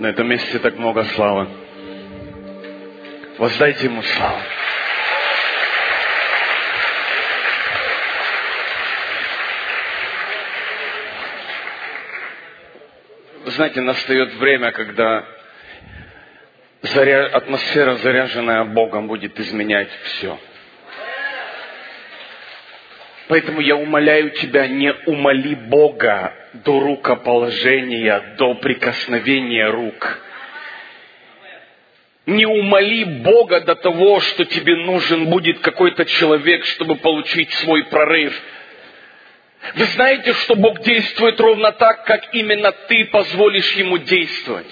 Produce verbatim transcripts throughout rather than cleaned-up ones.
На этом месте так много славы. Воздайте Ему славу. Вы знаете, настает время, когда заря... атмосфера, заряженная Богом, будет изменять все. Поэтому я умоляю тебя, не умоли Бога до рукоположения, до прикосновения рук. Не умоли Бога до того, что тебе нужен будет какой-то человек, чтобы получить свой прорыв. Вы знаете, что Бог действует ровно так, как именно ты позволишь Ему действовать.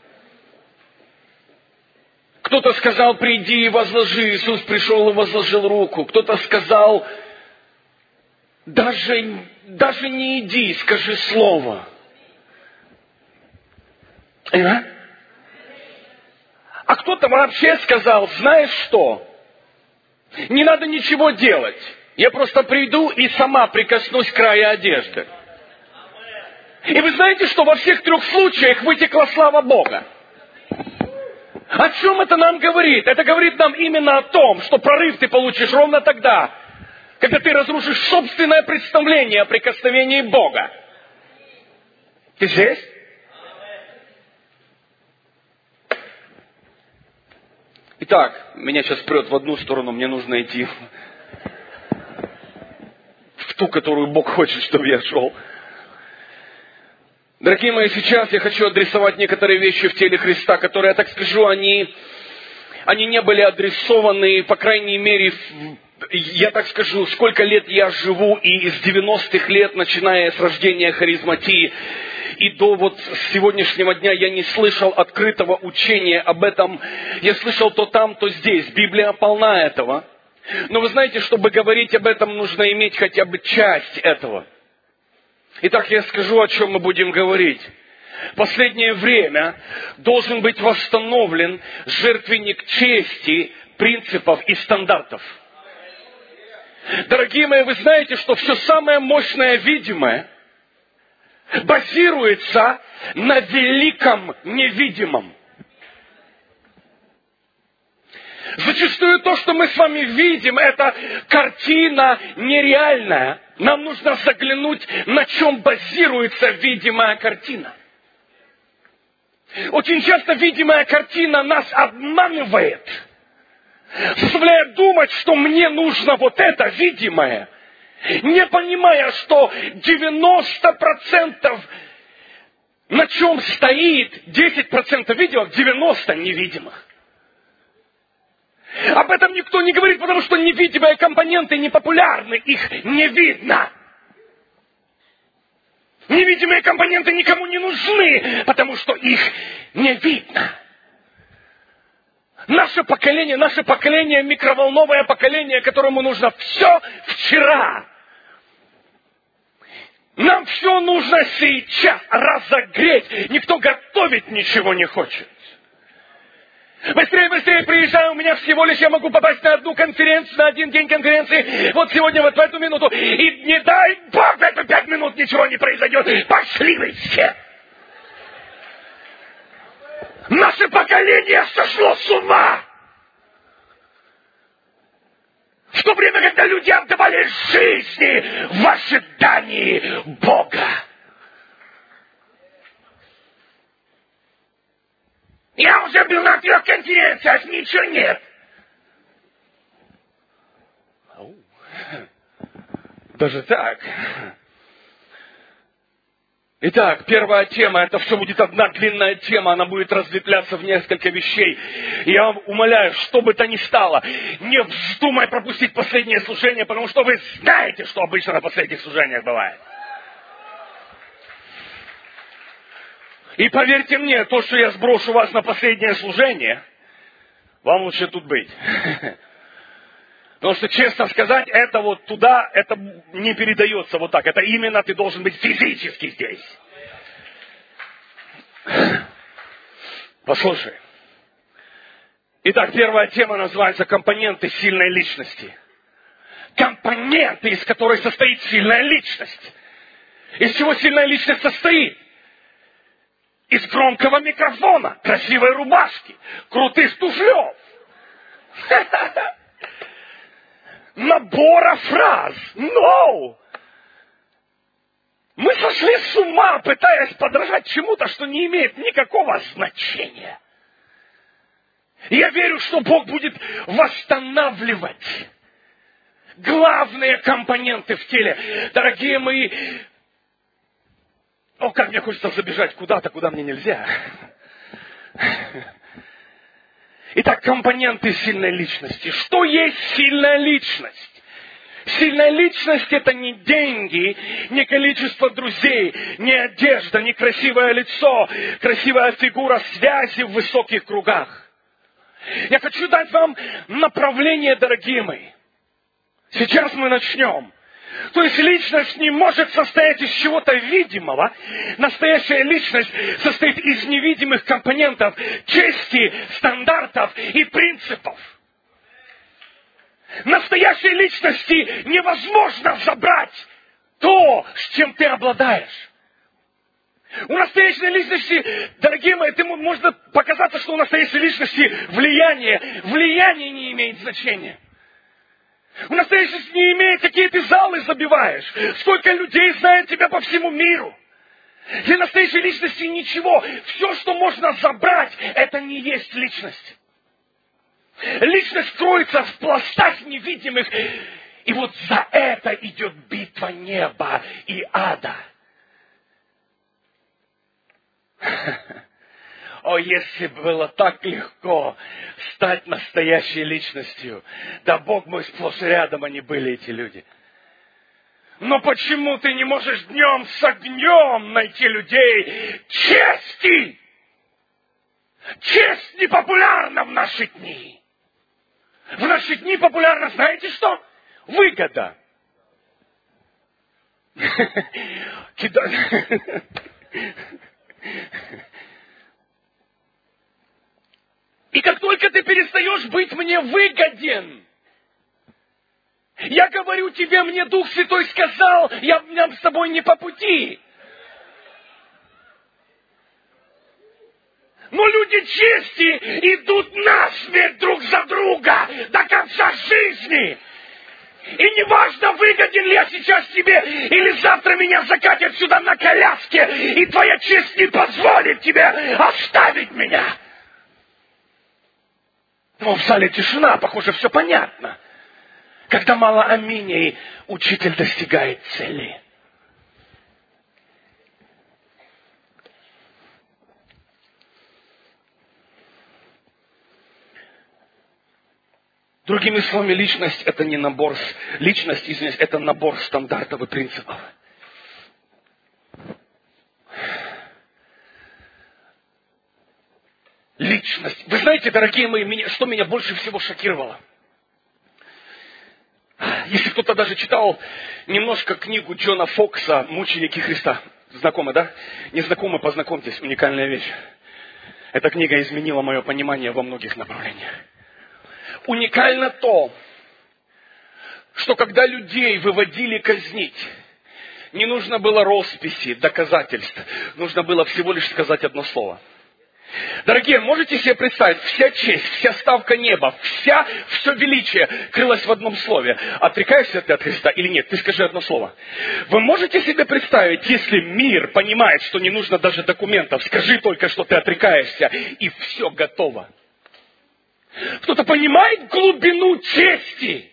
Кто-то сказал, приди и возложи. Иисус пришел и возложил руку. Кто-то сказал, даже, даже не иди, скажи слово. А? А кто-то вообще сказал, знаешь что? Не надо ничего делать. Я просто приду и сама прикоснусь к краю одежды. И вы знаете, что во всех трех случаях вытекла слава Бога. О чем это нам говорит? Это говорит нам именно о том, что прорыв ты получишь ровно тогда, когда ты разрушишь собственное представление о прикосновении Бога. Ты здесь? Итак, меня сейчас прет в одну сторону, мне нужно идти в ту, которую Бог хочет, чтобы я шел. Дорогие мои, сейчас я хочу адресовать некоторые вещи в теле Христа, которые, я так скажу, они, они не были адресованы, по крайней мере, я так скажу, сколько лет я живу, и из девяностых лет, начиная с рождения харизматии, и до вот сегодняшнего дня я не слышал открытого учения об этом. Я слышал то там, то здесь. Библия полна этого. Но вы знаете, чтобы говорить об этом, нужно иметь хотя бы часть этого. Итак, я скажу, о чем мы будем говорить. В последнее время должен быть восстановлен жертвенник чести, принципов и стандартов. Дорогие мои, вы знаете, что все самое мощное видимое базируется на великом невидимом. Зачастую то, что мы с вами видим, это картина нереальная. Нам нужно заглянуть, на чем базируется видимая картина. Очень часто видимая картина нас обманывает, заставляя думать, что мне нужно вот это видимое, не понимая, что девяносто процентов на чем стоит, десять процентов видимых, девяносто процентов невидимых. Об этом никто не говорит, потому что невидимые компоненты непопулярны, их не видно. Невидимые компоненты никому не нужны, потому что их не видно. Наше поколение, наше поколение, микроволновое поколение, которому нужно все вчера. Нам все нужно сейчас разогреть. Никто готовить ничего не хочет. Быстрее, быстрее приезжаю, у меня всего лишь я могу попасть на одну конференцию, на один день конференции, вот сегодня, вот в эту минуту, и не дай Бог, в эту пять минут ничего не произойдет. Пошли вы все! Наше поколение сошло с ума! В то время, когда люди отдавали жизни в ожидании Бога. Я уже был на трех конференциях, ничего нет. Даже так. Итак, первая тема, это все будет одна длинная тема, она будет разветвляться в несколько вещей. Я вам умоляю, что бы то ни стало, не вздумай пропустить последнее служение, потому что вы знаете, что обычно на последних служениях бывает. И поверьте мне, то, что я сброшу вас на последнее служение, вам лучше тут быть. Потому что, честно сказать, это вот туда, это не передается вот так. Это именно ты должен быть физически здесь. Послушай. Итак, первая тема называется «Компоненты сильной личности». Компоненты, из которой состоит сильная личность. Из чего сильная личность состоит? из громкого микрофона, красивой рубашки, крутых туфлев, набора фраз. No! Мы сошли с ума, пытаясь подражать чему-то, что не имеет никакого значения. И я верю, что Бог будет восстанавливать главные компоненты в теле. Дорогие мои, о, как мне хочется забежать куда-то, куда мне нельзя. Итак, компоненты сильной личности. Что есть сильная личность? Сильная личность – это не деньги, не количество друзей, не одежда, не красивое лицо, красивая фигура, связи в высоких кругах. Я хочу дать вам направление, дорогие мои. Сейчас мы начнем. То есть личность не может состоять из чего-то видимого. Настоящая личность состоит из невидимых компонентов чести, стандартов и принципов. Настоящей личности невозможно забрать то, с чем ты обладаешь. У настоящей личности, дорогие мои, ты, можно показаться, что у настоящей личности влияние. Влияние не имеет значения. У настоящей личности не имеет, какие ты залы забиваешь. Сколько людей знает тебя по всему миру. Для настоящей личности ничего. Все, что можно забрать, это не есть личность. Личность кроется в пластах невидимых. И вот за это идет битва неба и ада. О, если было так легко стать настоящей личностью. Да Бог мой, сплошь и рядом они были, эти люди. Но почему ты не можешь днем с огнем найти людей чести? Честь не популярна в наши дни. В наши дни популярно, знаете что? Выгода. И как только ты перестаешь быть мне выгоден, я говорю тебе, мне Дух Святой сказал, я нам с тобой не по пути. Но люди чести идут насмерть друг за друга до конца жизни. И неважно, выгоден ли я сейчас тебе, или завтра меня закатят сюда на коляске, и твоя честь не позволит тебе оставить меня. Но в зале тишина, похоже, все понятно. Когда мало аминей, учитель достигает цели. Другими словами, личность – это не набор, личность, извиняюсь, это набор стандартов и принципов. Личность. Вы знаете, дорогие мои, меня, что меня больше всего шокировало? Если кто-то даже читал немножко книгу Джона Фокса «Мученики Христа». Знакомы, да? Незнакомы, познакомьтесь, уникальная вещь. Эта книга изменила мое понимание во многих направлениях. Уникально то, что когда людей выводили казнить, не нужно было росписи, доказательств. Нужно было всего лишь сказать одно слово. Дорогие, можете себе представить, вся честь, вся ставка неба, вся, все величие крылось в одном слове. Отрекаешься ты от Христа или нет? Ты скажи одно слово. Вы можете себе представить, если мир понимает, что не нужно даже документов, скажи только, что ты отрекаешься, и все готово. Кто-то понимает глубину чести?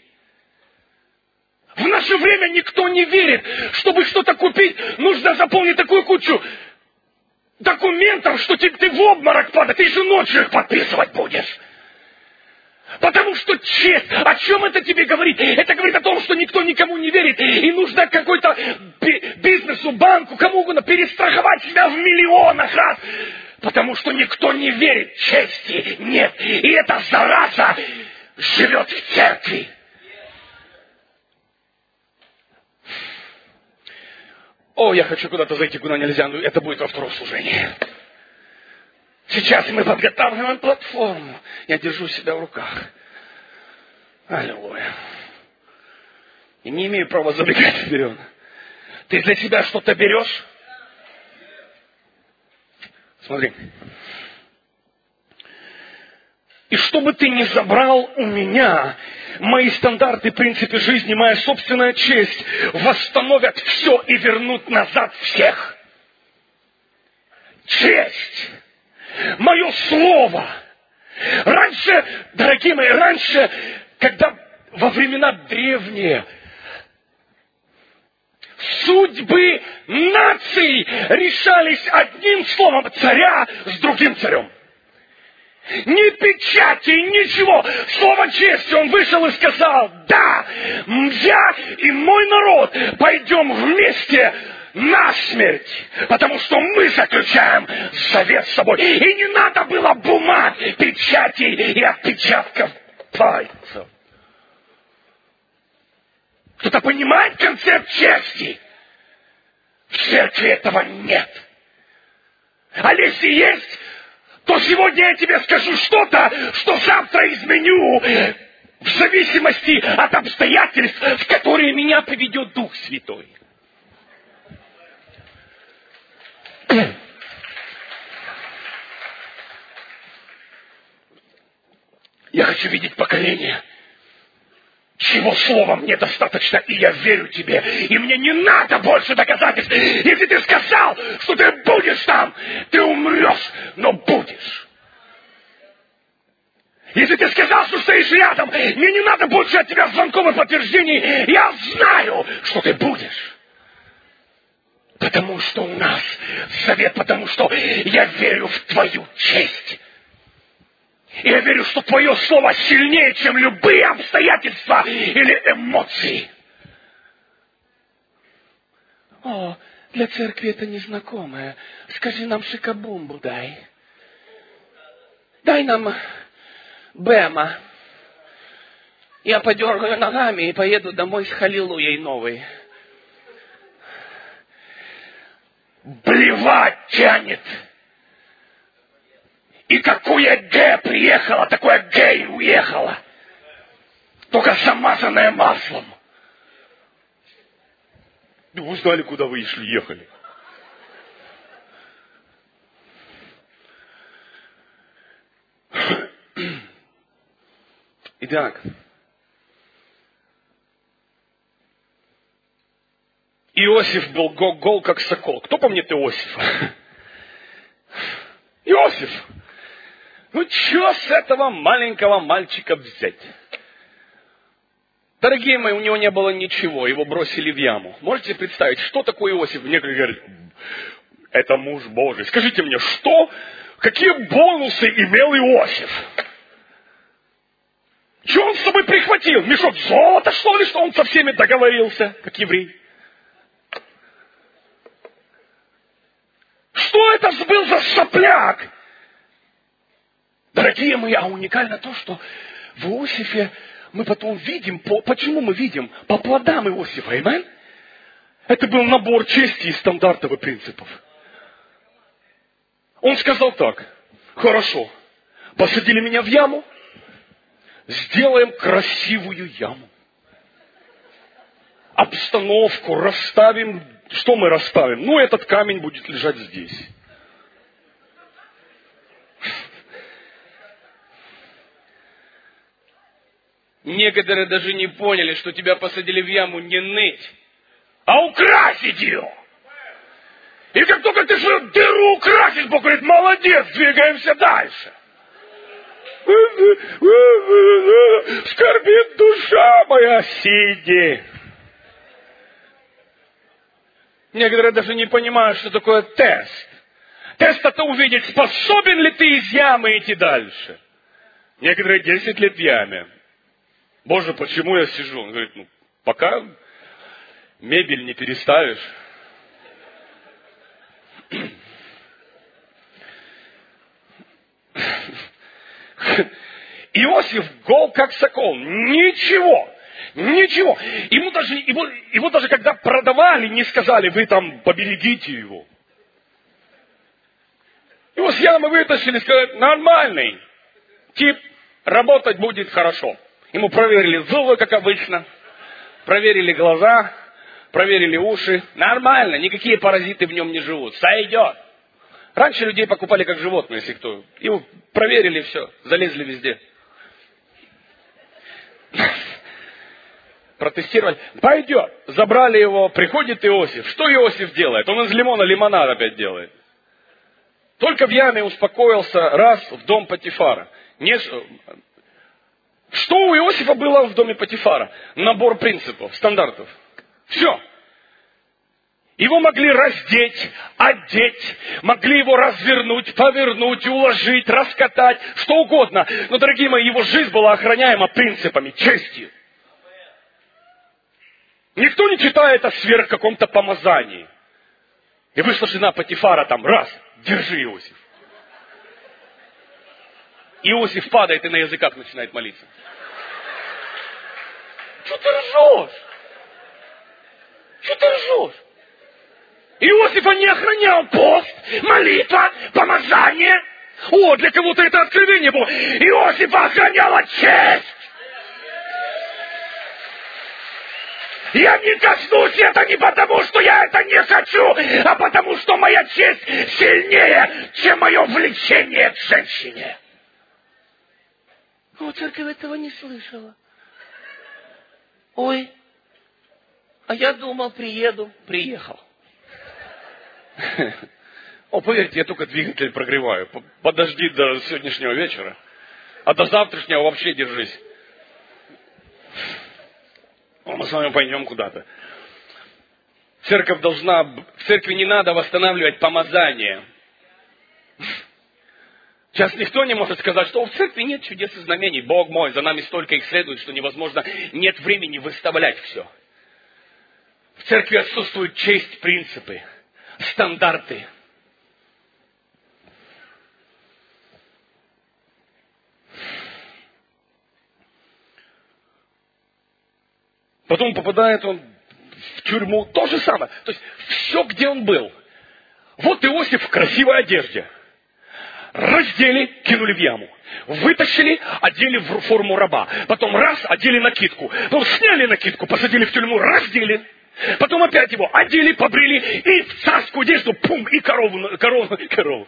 В наше время никто не верит. Чтобы что-то купить, нужно заполнить такую кучу документов, что ты, ты в обморок падаешь. Ты еще ночью их подписывать будешь. Потому что честь, о чем это тебе говорит? Это говорит о том, что никто никому не верит. И нужно какой-то бизнесу, банку, кому угодно перестраховать себя в миллионах раз. Потому что никто не верит, чести нет. И эта зараза живет в церкви. О, я хочу куда-то зайти, куда нельзя, но это будет во втором служении. Сейчас мы подготавливаем платформу. Я держу себя в руках. Аллилуйя. И не имею права забегать вперед. Ты для себя что-то берешь? Смотри. И что бы ты ни забрал у меня, мои стандарты, принципы жизни, моя собственная честь восстановят все и вернут назад всех. Честь. Мое слово. Раньше, дорогие мои, раньше, когда во времена древние судьбы наций решались одним словом царя с другим царем. Ни печати, ничего. Слово чести. Он вышел и сказал: да, я и мой народ пойдем вместе на смерть, потому что мы заключаем завет с собой. И не надо было бумаг, печатей и отпечатков пальцев. Кто-то понимает концепт чести? В церкви этого нет. А если есть, то сегодня я тебе скажу что-то, что завтра изменю в зависимости от обстоятельств, в которые меня поведет Дух Святой. Я хочу видеть поколение, чего слова мне достаточно, и я верю тебе, и мне не надо больше доказательств. Если ты сказал, что ты будешь там, ты умрешь, но будешь. Если ты сказал, что стоишь рядом, мне не надо больше от тебя звонков и подтверждений, я знаю, что ты будешь. Потому что у нас завет, потому что я верю в твою честь. И я верю, что твое слово сильнее, чем любые обстоятельства или эмоции. О, для церкви это незнакомое. Скажи нам шикабумбу дай. Дай нам Бэма. Я подергаю ногами и поеду домой с халилуей новой. Блевать тянет. И какое Г приехало, такое Г и уехало. Только замазанное маслом. Ну, вы знали, куда вы шли, ехали. Итак. Иосиф был гол, как сокол. Кто помнит Иосифа? Иосиф. Ну, что с этого маленького мальчика взять? Дорогие мои, у него не было ничего, его бросили в яму. Можете представить, что такое Иосиф? Некоторые говорят, это муж Божий. Скажите мне, что, какие бонусы имел Иосиф? Что он с собой прихватил? Мешок золота, что ли, что он со всеми договорился, как еврей? Что это был за сопляк? Дорогие мои, а уникально то, что в Иосифе мы потом видим, по, почему мы видим? По плодам Иосифа, аминь? Это был набор чести и стандартов и принципов. Он сказал так: хорошо, посадили меня в яму, сделаем красивую яму. Обстановку расставим. Что мы расставим? Ну, этот камень будет лежать здесь. Некоторые даже не поняли, что тебя посадили в яму не ныть, а украсить ее. И как только ты свою дыру украсишь, Бог говорит, молодец, двигаемся дальше. Скорбит душа моя, сиди. Некоторые даже не понимают, что такое тест. Тест — это увидеть, способен ли ты из ямы идти дальше. Некоторые десять лет в яме. Боже, почему я сижу? Он говорит, ну, пока мебель не переставишь. Иосиф гол, как сокол. Ничего. Ничего. Ему даже, его, его даже когда продавали, не сказали, вы там поберегите его. Его с ямы вытащили, сказали, нормальный тип, работать будет хорошо. Ему проверили зубы, как обычно, проверили глаза, проверили уши. Нормально, никакие паразиты в нем не живут. Сойдет. Раньше людей покупали как животное, если кто. И проверили все, залезли везде. Протестировали. Пойдет. Забрали его, приходит Иосиф. Что Иосиф делает? Он из лимона лимонад опять делает. Только в яме успокоился раз в дом Потифара. Не... Что у Иосифа было в доме Потифара? Набор принципов, стандартов. Все. Его могли раздеть, одеть, могли его развернуть, повернуть, уложить, раскатать, что угодно. Но, дорогие мои, его жизнь была охраняема принципами, честью. Никто не читает о сверх каком-то помазании. И вышла жена Потифара там, раз, держи, Иосиф. Иосиф падает и на языках начинает молиться. Что ты ржешь? Что ты ржешь? Иосифа не охранял пост, молитва, помазание. О, для кого-то это откровение было. Иосифа охраняла честь. Я не коснусь это не потому, что я это не хочу, а потому, что моя честь сильнее, чем мое влечение к женщине. О, церковь этого не слышала. Ой, а я думал, приеду. Приехал. О, поверьте, я только двигатель прогреваю. Подожди до сегодняшнего вечера. А до завтрашнего вообще держись. О, мы с вами пойдем куда-то. Церковь должна... В церкви не надо восстанавливать помазание. Сейчас никто не может сказать, что в церкви нет чудес и знамений. Бог мой, за нами столько их следует, что невозможно, нет времени выставлять все. В церкви отсутствуют честь, принципы, стандарты. Потом попадает он в тюрьму, то же самое. То есть все, где он был. Вот Иосиф в красивой одежде. Раздели, кинули в яму. Вытащили, одели в форму раба. Потом раз, одели накидку. Потом сняли накидку, посадили в тюрьму, раздели. Потом опять его одели, побрили, и в царскую одежду, пум, и корову, корону, корову.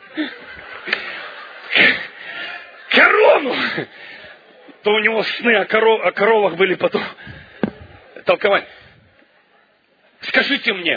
Корону! То у него сны о, коров, о коровах были потом толковать. Скажите мне,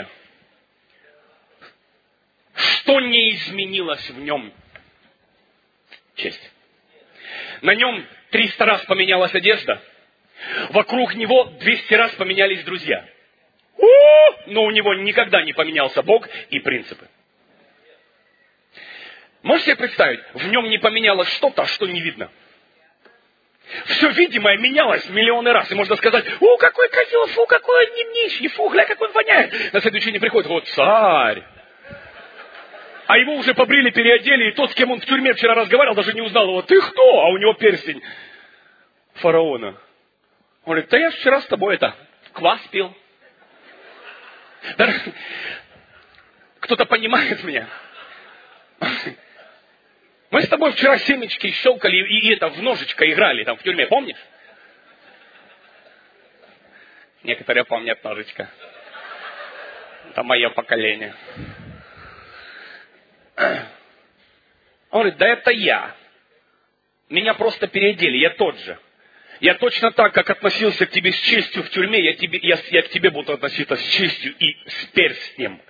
что не изменилось в нем? Честь. На нем триста раз поменялась одежда. Вокруг него двести раз поменялись друзья. У-у-у! Но у него никогда не поменялся Бог и принципы. Можете себе представить, в нем не поменялось что-то, что не видно. Все видимое менялось миллионы раз. И можно сказать, о, какой козел, фу, какой он нищий, фу, гля, как он воняет. На следующий день приходит, вот царь. А его уже побрили, переодели, и тот, с кем он в тюрьме вчера разговаривал, даже не узнал его. Ты кто? А у него перстень фараона. Он говорит, да я вчера с тобой это, квас пил. Кто-то понимает меня? Мы с тобой вчера семечки щелкали и, и это в ножичко играли там в тюрьме, помнишь? Некоторые помнят ножичко. Это мое поколение. Он говорит, да это я. Меня просто переодели, я тот же. Я точно так, как относился к тебе с честью в тюрьме, я, тебе, я, я к тебе буду относиться с честью и с перстнем.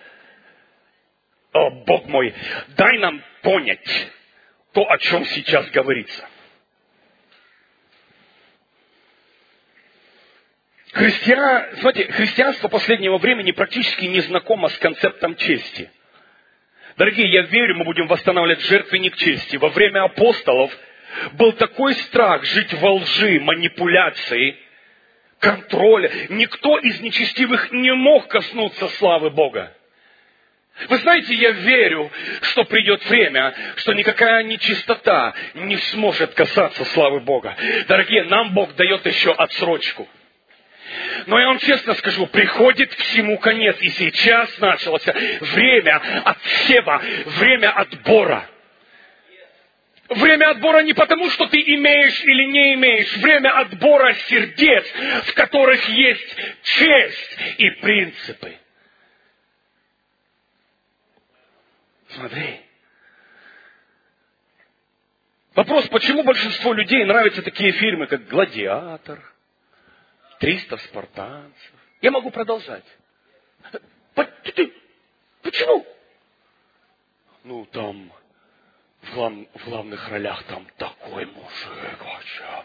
О, Бог мой, дай нам понять то, о чем сейчас говорится. Христиан, смотрите, христианство последнего времени практически не знакомо с концептом чести. Дорогие, я верю, мы будем восстанавливать жертвенник чести. Во время апостолов был такой страх жить во лжи, манипуляции, контроля. Никто из нечестивых не мог коснуться славы Бога. Вы знаете, я верю, что придет время, что никакая нечистота не сможет касаться славы Бога. Дорогие, нам Бог дает еще отсрочку. Но я вам честно скажу, приходит всему конец. И сейчас началось время отсева, время отбора. Время отбора не потому, что ты имеешь или не имеешь. Время отбора сердец, в которых есть честь и принципы. Смотри, Вопрос, почему большинству людей нравятся такие фильмы, как «Гладиатор», «триста спартанцев». Я могу продолжать. Почему? Ну, там в, глав, в главных ролях там такой мужик вообще.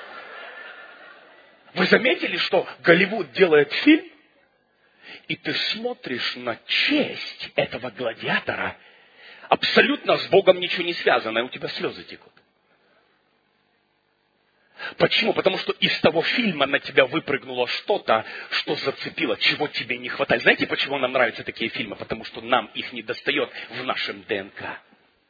Вы заметили, что Голливуд делает фильм, и ты смотришь на честь этого гладиатора, абсолютно с Богом ничего не связано, и у тебя слезы текут. Почему? Потому что из того фильма на тебя выпрыгнуло что-то, что зацепило, чего тебе не хватает. Знаете, почему нам нравятся такие фильмы? Потому что нам их не достает в нашем ДНК.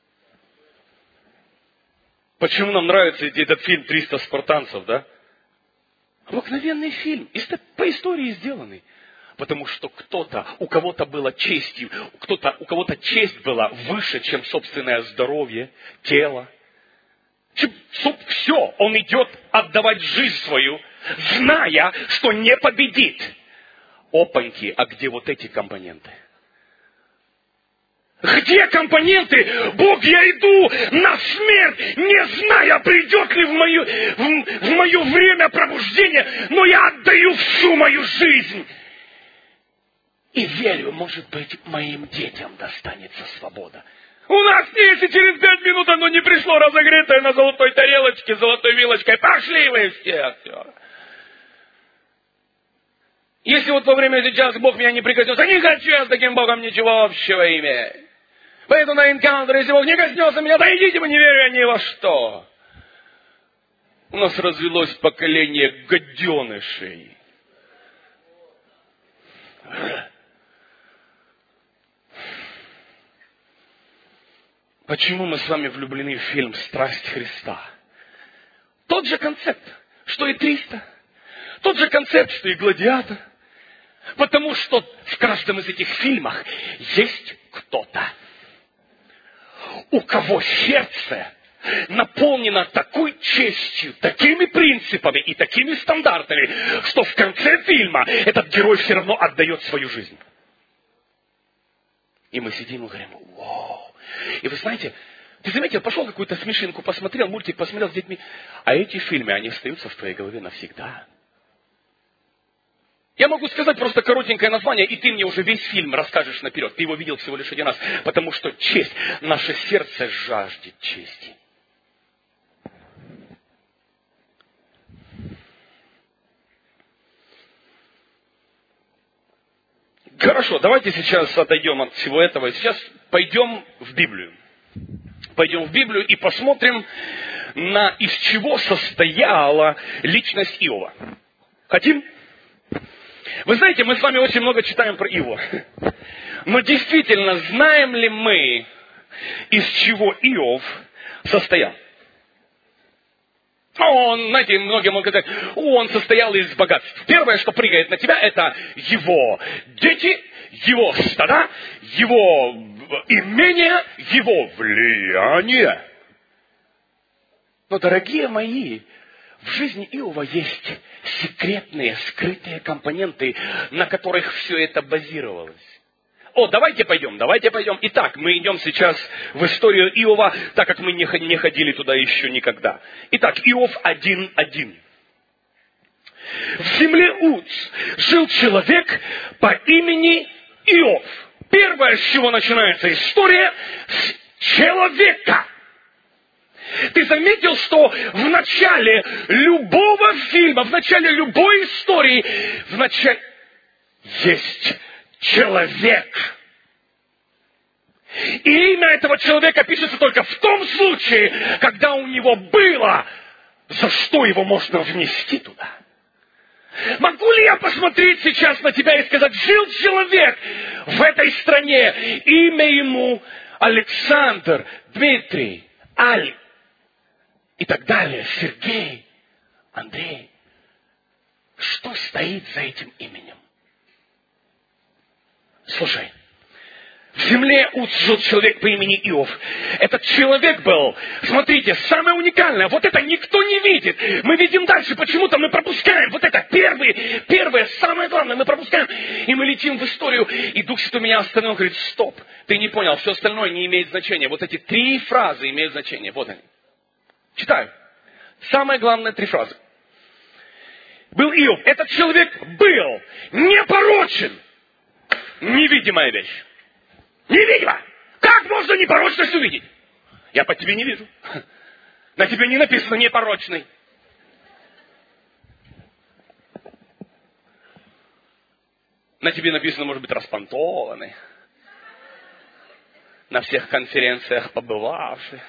Почему нам нравится этот фильм «триста спартанцев», да? Обыкновенный фильм, по истории сделанный. Потому что кто-то, у кого-то было честью, кто-то, у кого-то честь была выше, чем собственное здоровье, тело. Все, он идет отдавать жизнь свою, зная, что не победит. Опаньки, а где вот эти компоненты? Где компоненты? Бог, я иду на смерть, не зная, придет ли в мое, в, в мое время пробуждения, но я отдаю всю мою жизнь. И верю, может быть, моим детям достанется свобода. У нас, если через пять минут оно не пришло разогретое на золотой тарелочке, золотой вилочкой, пошли вы все. все. Если вот во время сейчас Бог меня не прикоснулся, не хочу я с таким Богом ничего общего иметь. Поэтому на энкаунтер, если Бог не коснется меня, да идите, мы не верю ни во что. У нас развелось поколение гаденышей. Почему мы с вами влюблены в фильм «Страсть Христа»? Тот же концепт, что и триста. Тот же концепт, что и «Гладиатор». Потому что в каждом из этих фильмов есть кто-то, у кого сердце наполнено такой честью, такими принципами и такими стандартами, что в конце фильма этот герой все равно отдает свою жизнь. И мы сидим и говорим: вау. И вы знаете, ты заметил, пошел какую-то смешинку, посмотрел, мультик посмотрел с детьми, а эти фильмы, они остаются в твоей голове навсегда. Я могу сказать просто коротенькое название, и ты мне уже весь фильм расскажешь наперед. Ты его видел всего лишь один раз, потому что честь, наше сердце жаждет чести. Хорошо, давайте сейчас отойдем от всего этого и сейчас пойдем в Библию. Пойдем в Библию и посмотрим, на из чего состояла личность Иова. Хотим? Вы знаете, мы с вами очень много читаем про Иова. Но действительно, знаем ли мы, из чего Иов состоял? Он, знаете, многие могут сказать, он состоял из богатств. Первое, что прыгает на тебя, это его дети, его стада, его имение, его влияние. Но, дорогие мои, в жизни Иова есть секретные, скрытые компоненты, на которых все это базировалось. О, давайте пойдем, давайте пойдем. Итак, мы идем сейчас в историю Иова, так как мы не ходили туда еще никогда. Итак, Иов один один. В земле Уц жил человек по имени Иов. Первое, с чего начинается история, с человека. Ты заметил, что в начале любого фильма, в начале любой истории, в начале есть человек. И имя этого человека пишется только в том случае, когда у него было, за что его можно внести туда. Могу ли я посмотреть сейчас на тебя и сказать: жил человек в этой стране, имя ему Александр, Дмитрий, Аль и так далее, Сергей, Андрей. Что стоит за этим именем? Слушай, в земле Уц жил человек по имени Иов. Этот человек был, смотрите, самое уникальное. Вот это никто не видит. Мы видим дальше, почему-то мы пропускаем. Вот это первое, первое, самое главное, мы пропускаем. И мы летим в историю. И Дух Святой меня остановил, говорит: стоп, ты не понял, все остальное не имеет значения. Вот эти три фразы имеют значение. Вот они. Читаю. Самое главное три фразы. Был Иов. Этот человек был непорочен. Невидимая вещь. Невидимо. Как можно непорочность увидеть? Я по тебе не вижу. На тебе не написано непорочный. На тебе написано, может быть, распонтованный. На всех конференциях побывавший.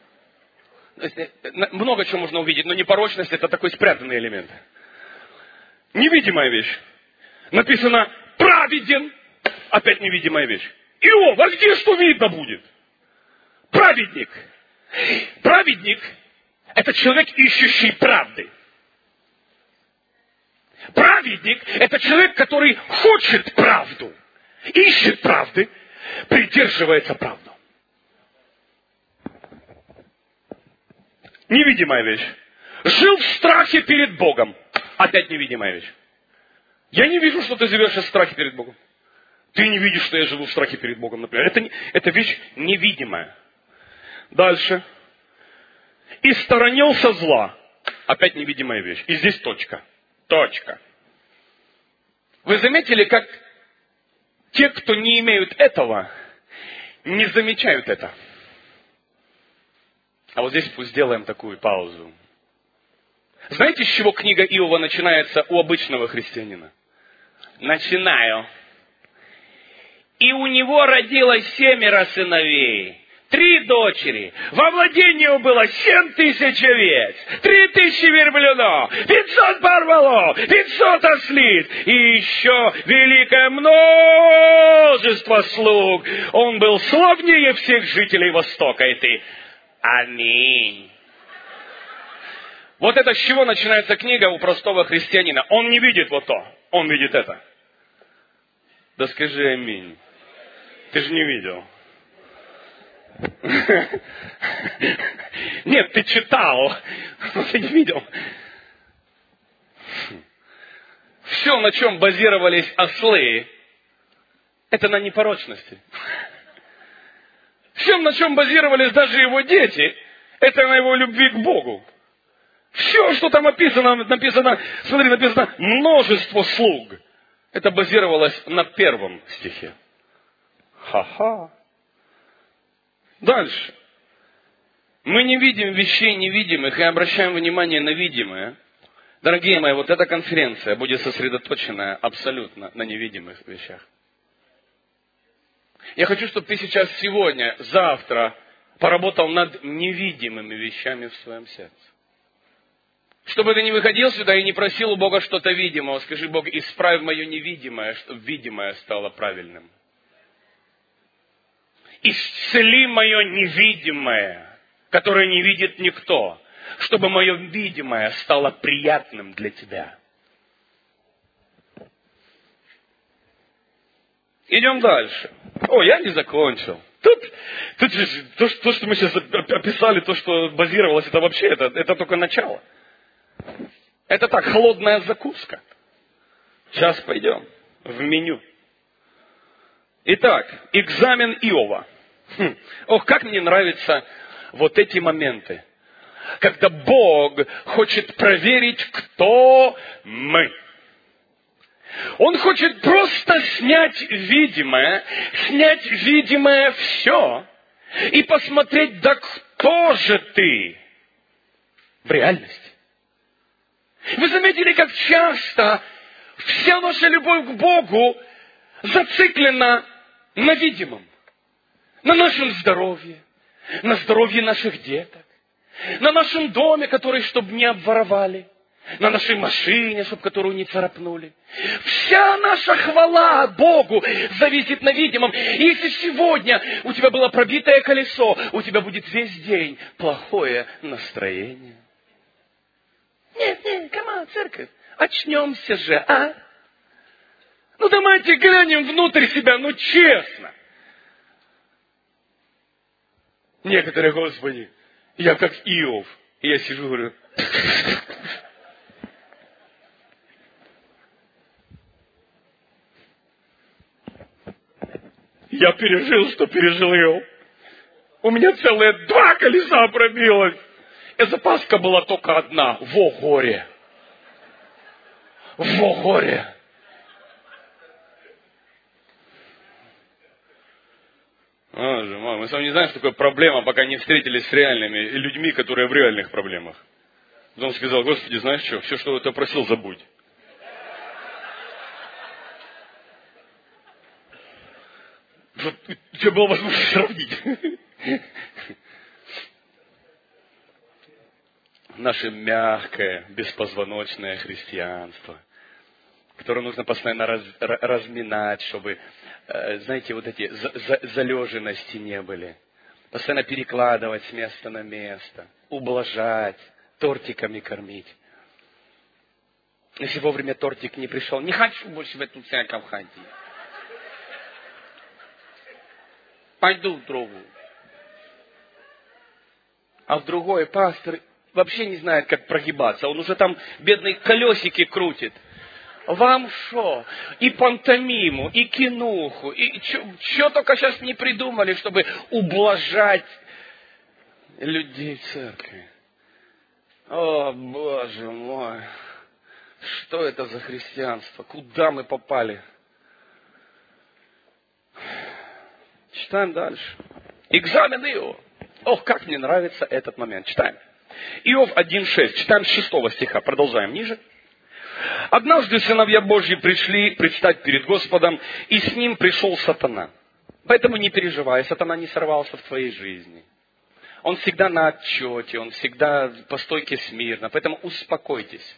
Много чего можно увидеть, но непорочность — это такой спрятанный элемент. Невидимая вещь. Написано праведен. Опять невидимая вещь. Иов, а где что видно будет? Праведник. Праведник — это человек, ищущий правды. Праведник — это человек, который хочет правду, ищет правды, придерживается правду. Невидимая вещь. Жил в страхе перед Богом. Опять невидимая вещь. Я не вижу, что ты живешь в страхе перед Богом. Ты не видишь, что я живу в страхе перед Богом, например. Это, не, это вещь невидимая. Дальше. И сторонился зла. Опять невидимая вещь. И здесь точка. Точка. Вы заметили, как те, кто не имеют этого, не замечают это? А вот здесь пусть сделаем такую паузу. Знаете, с чего книга Иова начинается у обычного христианина? Начинаю. И у него родилось семеро сыновей, три дочери. Во владении его было семь тысяч овец, три тысячи верблюдов, пятьсот парволов, пятьсот ослиц и еще великое множество слуг. Он был славнее всех жителей Востока. И ты: аминь. Вот это с чего начинается книга у простого христианина. Он не видит вот то, он видит это. Да скажи аминь. Ты же не видел. Нет, ты читал, но ты не видел. Все, на чем базировались ослы, это на непорочности. Все, на чем базировались даже его дети, это на его любви к Богу. Все, что там описано, написано, смотри, написано множество слуг. Это базировалось на первом стихе. Ха-ха. Дальше. Мы не видим вещей невидимых и обращаем внимание на видимое. Дорогие мои, вот эта конференция будет сосредоточена абсолютно на невидимых вещах. Я хочу, чтобы ты сейчас, сегодня, завтра поработал над невидимыми вещами в своем сердце. Чтобы ты не выходил сюда и не просил у Бога что-то видимого. Скажи: Бог, исправь мое невидимое, чтобы видимое стало правильным. Исцели мое невидимое, которое не видит никто, чтобы мое видимое стало приятным для тебя. Идем дальше. О, я не закончил. Тут, тут же, то, то, что мы сейчас описали, то, что базировалось, это вообще, это, это только начало. Это так, холодная закуска. Сейчас пойдем в меню. Итак, экзамен Иова. Хм. Ох, как мне нравятся вот эти моменты, когда Бог хочет проверить, кто мы. Он хочет просто снять видимое, снять видимое все и посмотреть, да кто же ты в реальности. Вы заметили, как часто вся наша любовь к Богу зациклена на видимом, на нашем здоровье, на здоровье наших деток, на нашем доме, который, чтобы не обворовали, на нашей машине, чтобы которую не царапнули. Вся наша хвала Богу зависит на видимом. И если сегодня у тебя было пробитое колесо, у тебя будет весь день плохое настроение. Нет, нет, камон, церковь, очнемся же, а? Ну давайте глянем внутрь себя, ну честно. Некоторые: Господи, я как Иов. И я сижу и говорю: я пережил, что пережил Иов. У меня целые два колеса пробилось. запаска была только одна. Во горе. Во горе. Боже мой, мы с вами не знаем, что такое проблема, пока не встретились с реальными людьми, которые в реальных проблемах. Потом сказал: Господи, знаешь что, все, что я просил, забудь. Вот у тебя была возможность сравнить. Наше мягкое, беспозвоночное христианство, которое нужно постоянно раз, разминать, чтобы, знаете, вот эти залеженности не были. Постоянно перекладывать с места на место, ублажать, тортиками кормить. Если вовремя тортик не пришел, не хочу больше в эту церковь ходить. Пойду в другую. А в другой пастор вообще не знает, как прогибаться. Он уже там бедные колесики крутит. Вам шо? И пантомиму, и кинуху, и что только сейчас не придумали, чтобы ублажать людей в церкви. О, Боже мой! Что это за христианство? Куда мы попали? Читаем дальше. Экзамен Иова. Ох, как мне нравится этот момент. Читаем. Иов один шесть. Читаем с шестого стиха. Продолжаем ниже. Однажды сыновья Божьи пришли предстать перед Господом, и с ним пришел сатана. Поэтому не переживай, сатана не сорвался в твоей жизни. Он всегда на отчете, он всегда по стойке смирно. Поэтому успокойтесь.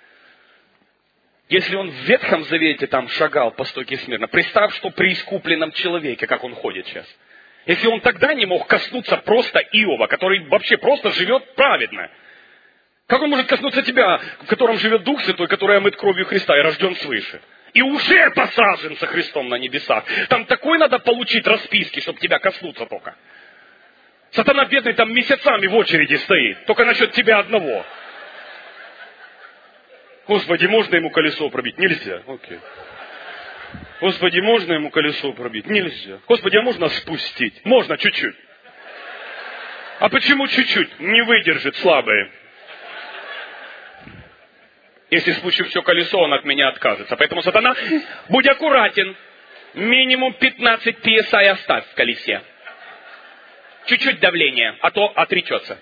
Если он в Ветхом Завете там шагал по стойке смирно, представь, что при искупленном человеке, как он ходит сейчас. Если он тогда не мог коснуться просто Иова, который вообще просто живет праведно. Как он может коснуться тебя, в котором живет Дух Святой, который омыт кровью Христа и рожден свыше? И уже посажен со Христом на небесах. Там такой надо получить расписки, чтобы тебя коснуться только. Сатана бедный там месяцами в очереди стоит, только насчет тебя одного. Господи, можно ему колесо пробить? Нельзя. Окей. Господи, можно ему колесо пробить? Нельзя. Господи, а можно спустить? Можно чуть-чуть. А почему чуть-чуть? Не выдержит слабые. Если спущу все колесо, он от меня откажется. Поэтому, сатана, будь аккуратен. Минимум пятнадцать пи эс ай оставь в колесе. Чуть-чуть давления, а то отречется.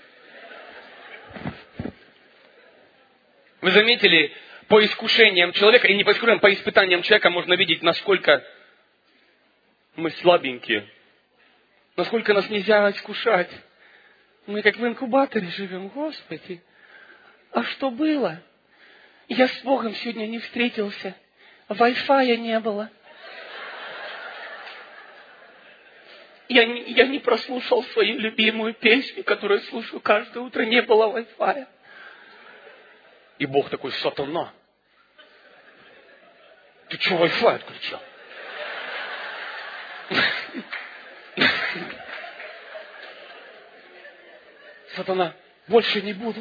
Вы заметили, по искушениям человека, и не по искушениям, по испытаниям человека можно видеть, насколько мы слабенькие. Насколько нас нельзя искушать. Мы как в инкубаторе живем, Господи. А что было? Я с Богом сегодня не встретился. Вай-фая не было. Я не, я не прослушал свою любимую песню, которую слушаю каждое утро. Не было вай-фая. И Бог такой: сатана, ты что, вай-фай отключил? Сатана, больше не буду.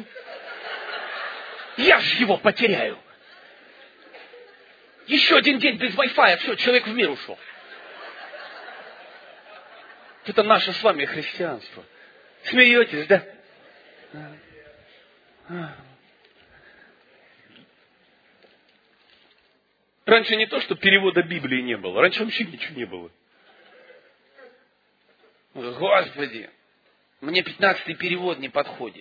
Я же его потеряю. Еще один день без вай-фая, все, человек в мир ушел. Это наше с вами христианство. Смеетесь, да? Раньше не то, что перевода Библии не было. Раньше вообще ничего не было. Господи, мне пятнадцатый перевод не подходит.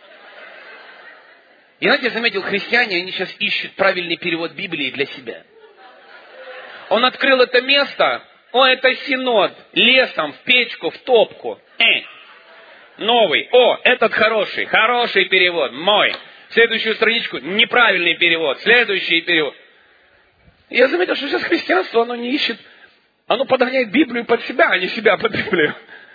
И знаете, я заметил, христиане, они сейчас ищут правильный перевод Библии для себя. Он открыл это место, о, это синод, лесом, в печку, в топку. Э, новый, о, этот хороший, хороший перевод, мой. Следующую страничку, неправильный перевод, следующий перевод. Я заметил, что сейчас христианство, оно не ищет, оно подгоняет Библию под себя, а не себя под Библию.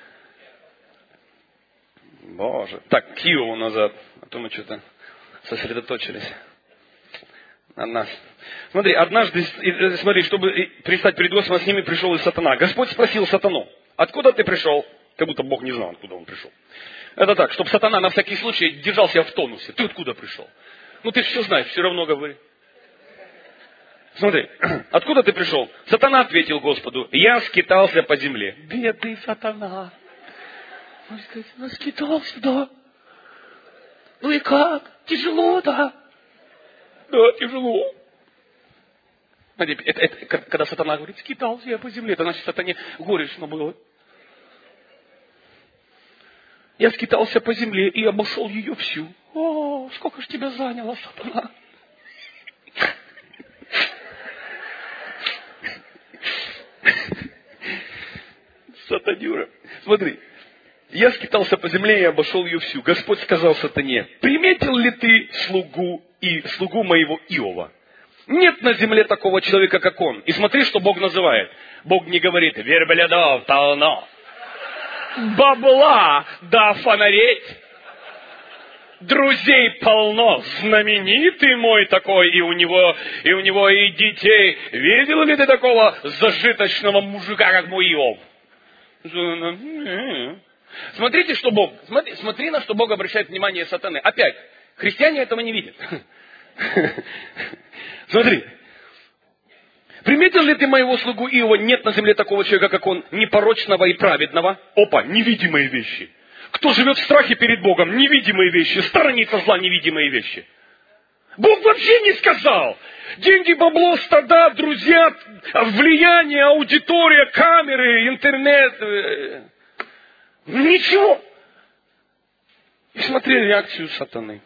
Боже. Так, к Иову назад, а то мы что-то сосредоточились на нас. Смотри, однажды, смотри, чтобы предстать перед Господом, с ними пришел и сатана. Господь спросил сатану: откуда ты пришел? Как будто Бог не знал, откуда он пришел. Это так, чтобы сатана на всякий случай держал себя в тонусе. Ты откуда пришел? Ну ты все знаешь, все равно говори. Смотри, откуда ты пришел? Сатана ответил Господу: я скитался по земле. Бедный сатана. Он скитался, да. Ну и как? Тяжело, да? Да, тяжело. Это, это, это, когда сатана говорит, скитался я по земле, это значит, сатане горестно было. Я скитался по земле и обошел ее всю. О, сколько ж тебя заняло, сатана. Сатанюра. Смотри, я скитался по земле и обошел ее всю. Господь сказал сатане, приметил ли ты слугу и слугу моего Иова? Нет на земле такого человека, как он. И смотри, что Бог называет. Бог не говорит, верблюдов полно, бабла да фонареть, друзей полно, знаменитый мой такой, и у него, и у него и детей. Видел ли ты такого зажиточного мужика, как мой Иов? Смотрите, что Бог, смотри, смотри, на что Бог обращает внимание сатаны. Опять, христиане этого не видят. Смотри. Приметил ли ты моего слугу Иова? Нет на земле такого человека, как он, непорочного и праведного. Опа, невидимые вещи. Кто живет в страхе перед Богом? Невидимые вещи. Сторонится зла, невидимые вещи. Бог вообще не сказал. Деньги, бабло, стада, друзья, влияние, аудитория, камеры, интернет. Ничего. И смотри реакцию сатаны.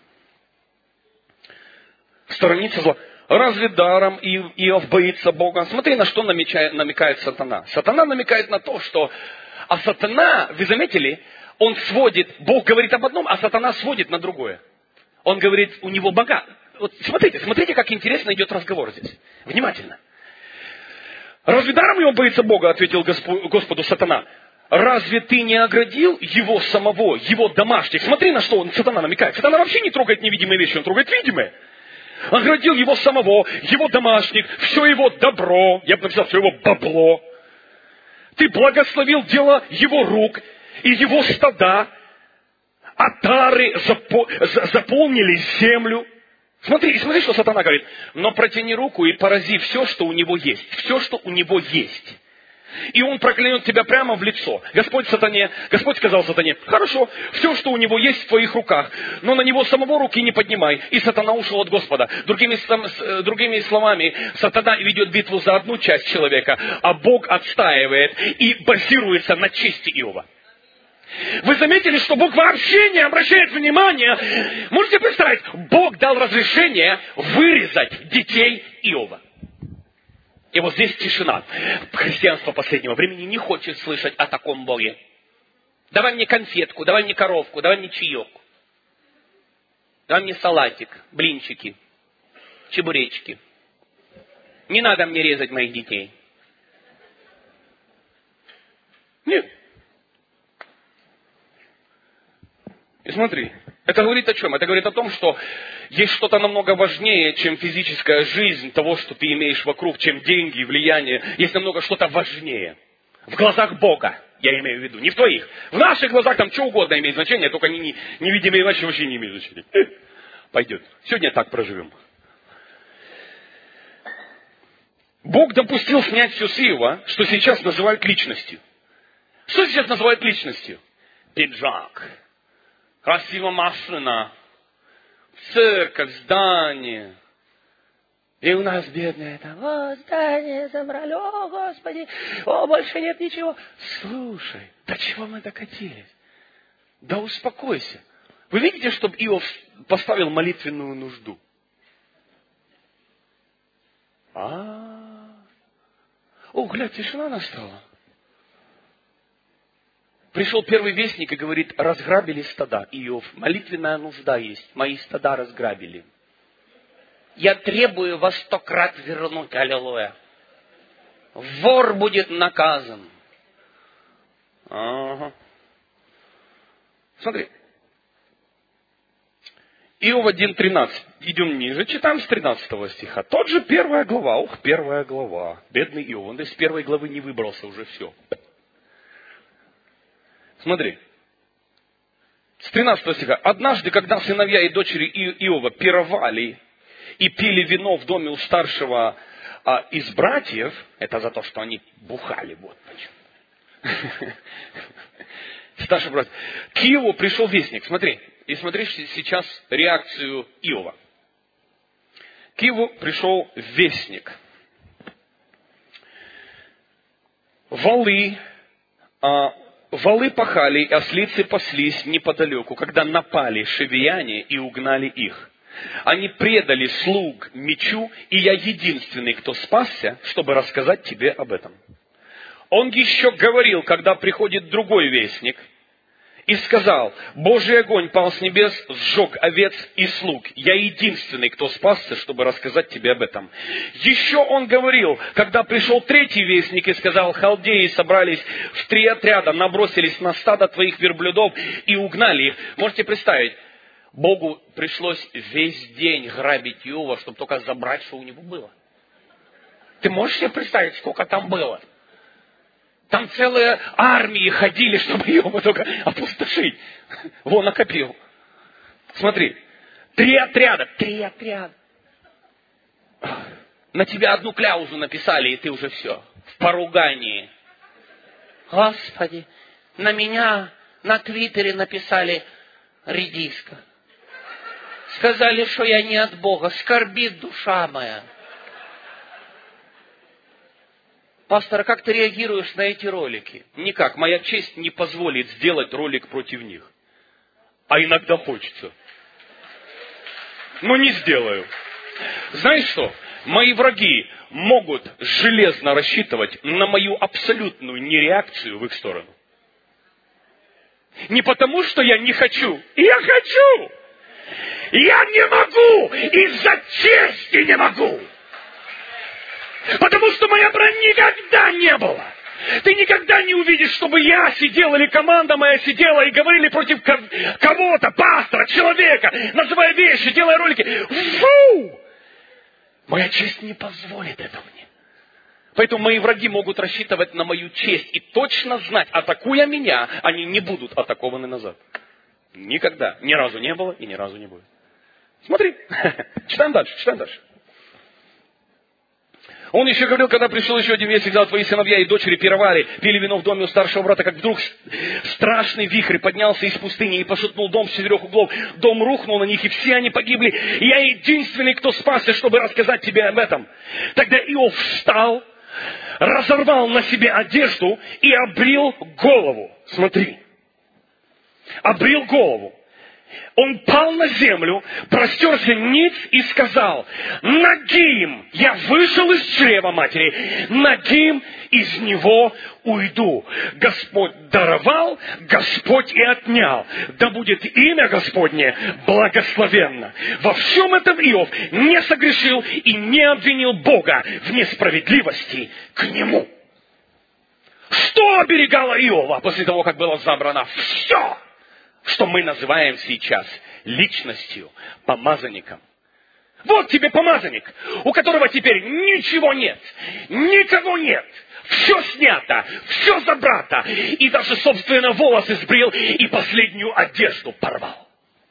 Сторонится зла. Разве даром Иов боится Бога? Смотри, на что намечает, намекает сатана. Сатана намекает на то, что... А сатана, вы заметили, он сводит... Бог говорит об одном, а сатана сводит на другое. Он говорит, у него богат. Вот смотрите, смотрите, как интересно идет разговор здесь. Внимательно. Разве даром Иов боится Бога, ответил Господу, Господу сатана. Разве ты не оградил его самого, его домашних? Смотри, на что он, сатана намекает. Сатана вообще не трогает невидимые вещи, он трогает видимые. Оградил его самого, его домашних, все его добро, я бы написал, все его бабло. Ты благословил дело его рук и его стада, отары заполнили землю. Смотри, смотри, что сатана говорит. Но протяни руку и порази все, что у него есть. Все, что у него есть. И он проклянет тебя прямо в лицо. Господь сатане, Господь сказал сатане, хорошо, все, что у него есть в твоих руках, но на него самого руки не поднимай. И сатана ушел от Господа. Другими, другими словами, сатана ведет битву за одну часть человека, а Бог отстаивает и базируется на чести Иова. Вы заметили, что Бог вообще не обращает внимания. Можете представить, Бог дал разрешение вырезать детей Иова. И вот здесь тишина. Христианство последнего времени не хочет слышать о таком Боге. Давай мне конфетку, давай мне коровку, давай мне чаек. Давай мне салатик, блинчики, чебуречки. Не надо мне резать моих детей. Нет. И смотри, это говорит о чем? Это говорит о том, что есть что-то намного важнее, чем физическая жизнь того, что ты имеешь вокруг, чем деньги, влияние. Есть намного что-то важнее. В глазах Бога, я имею в виду, не в твоих. В наших глазах там что угодно имеет значение, только не, не, невидимые вещи вообще не имеют значения. Пойдет. Сегодня так проживем. Бог допустил снять все с Иова, что сейчас называют личностью. Что сейчас называют личностью? Пиджак. Красивая машина, церковь, здание. И у нас бедные там, о, здание забрали, о, Господи, о, больше нет ничего. Слушай, до чего мы докатились? Да успокойся. Вы видите, чтобы Иов поставил молитвенную нужду? А, о, глядь, тишина настала. Пришел первый вестник и говорит, разграбили стада. Иов, молитвенная нужда есть. Мои стада разграбили. Я требую во сто крат вернуть. Аллилуйя. Вор будет наказан. Ага. Смотри. Иов один тринадцать. Идем ниже, читаем с тринадцатого стиха. Тот же первая глава. Ух, первая глава. Бедный Иов. Он из первой главы не выбрался, уже все. Смотри, с тринадцатого стиха. Однажды, когда сыновья и дочери Иова пировали и пили вино в доме у старшего а, из братьев, это за то, что они бухали, вот почему. Старший брат. К Иову пришел вестник. Смотри, И смотрите сейчас реакцию Иова. К Иову пришел вестник. Валы, а, валы пахали, и ослицы паслись неподалеку, когда напали шевияне и угнали их. Они предали слуг мечу, и я единственный, кто спасся, чтобы рассказать тебе об этом. Он еще говорил, когда приходит другой вестник, и сказал: Божий огонь пал с небес, сжег овец и слуг. Я единственный, кто спасся, чтобы рассказать тебе об этом. Еще он говорил, когда пришел третий вестник и сказал: халдеи собрались в три отряда, набросились на стадо твоих верблюдов и угнали их. Можете представить, Богу пришлось весь день грабить Иова, чтобы только забрать, что у него было. Ты можешь себе представить, сколько там было? Там целые армии ходили, чтобы Иова только опустошить. Вон, накопил. Смотри, три отряда, три отряда. На тебя одну кляузу написали, и ты уже все, в поругании. Господи, на меня на Твиттере написали редиска. Сказали, что я не от Бога, скорбит душа моя. Пастор, а как ты реагируешь на эти ролики? Никак. Моя честь не позволит сделать ролик против них. А иногда хочется. Но не сделаю. Знаешь что? Мои враги могут железно рассчитывать на мою абсолютную нереакцию в их сторону. Не потому, что я не хочу. Я хочу! Я не могу! Из-за чести не могу! Потому что моя брань никогда не было. Ты никогда не увидишь, чтобы я сидел или команда моя сидела и говорили против кого-то, пастора, человека, называя вещи, делая ролики. Фу! Моя честь не позволит этого мне. Поэтому мои враги могут рассчитывать на мою честь и точно знать, атакуя меня, они не будут атакованы назад. Никогда. Ни разу не было и ни разу не будет. Смотри. Читаем дальше, читаем дальше. Он еще говорил, когда пришел еще один вестник, когда твои сыновья и дочери пировали, пили вино в доме у старшего брата, как вдруг страшный вихрь поднялся из пустыни и пошатнул дом с четырех углов. Дом рухнул на них, и все они погибли. И я единственный, кто спасся, чтобы рассказать тебе об этом. Тогда Иов встал, разорвал на себе одежду и обрил голову. Смотри. Обрил голову. Он пал на землю, простерся ниц и сказал: нагим я вышел из чрева матери, нагим из него уйду. Господь даровал, Господь и отнял. Да будет имя Господне благословенно. Во всем этом Иов не согрешил и не обвинил Бога в несправедливости к нему. Что оберегало Иова после того, как было забрано? Все! Что мы называем сейчас личностью, помазанником. Вот тебе помазанник, у которого теперь ничего нет, никого нет. Все снято, все забрато. И даже, собственно, волосы сбрил и последнюю одежду порвал.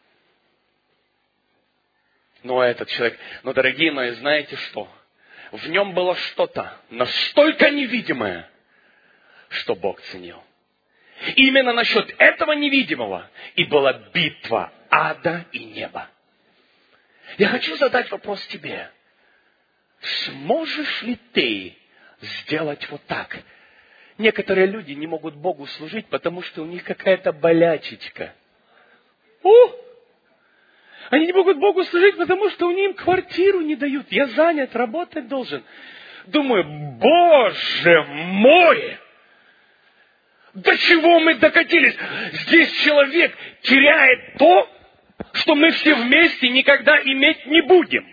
Но этот человек, но, дорогие мои, знаете что? В нем было что-то настолько невидимое, что Бог ценил. Именно насчет этого невидимого и была битва ада и неба. Я хочу задать вопрос тебе. Сможешь ли ты сделать вот так? Некоторые люди не могут Богу служить, потому что у них какая-то болячечка. О! Они не могут Богу служить, потому что у них квартиру не дают. Я занят, работать должен. Думаю, Боже мой! До чего мы докатились? Здесь человек теряет то, что мы все вместе никогда иметь не будем.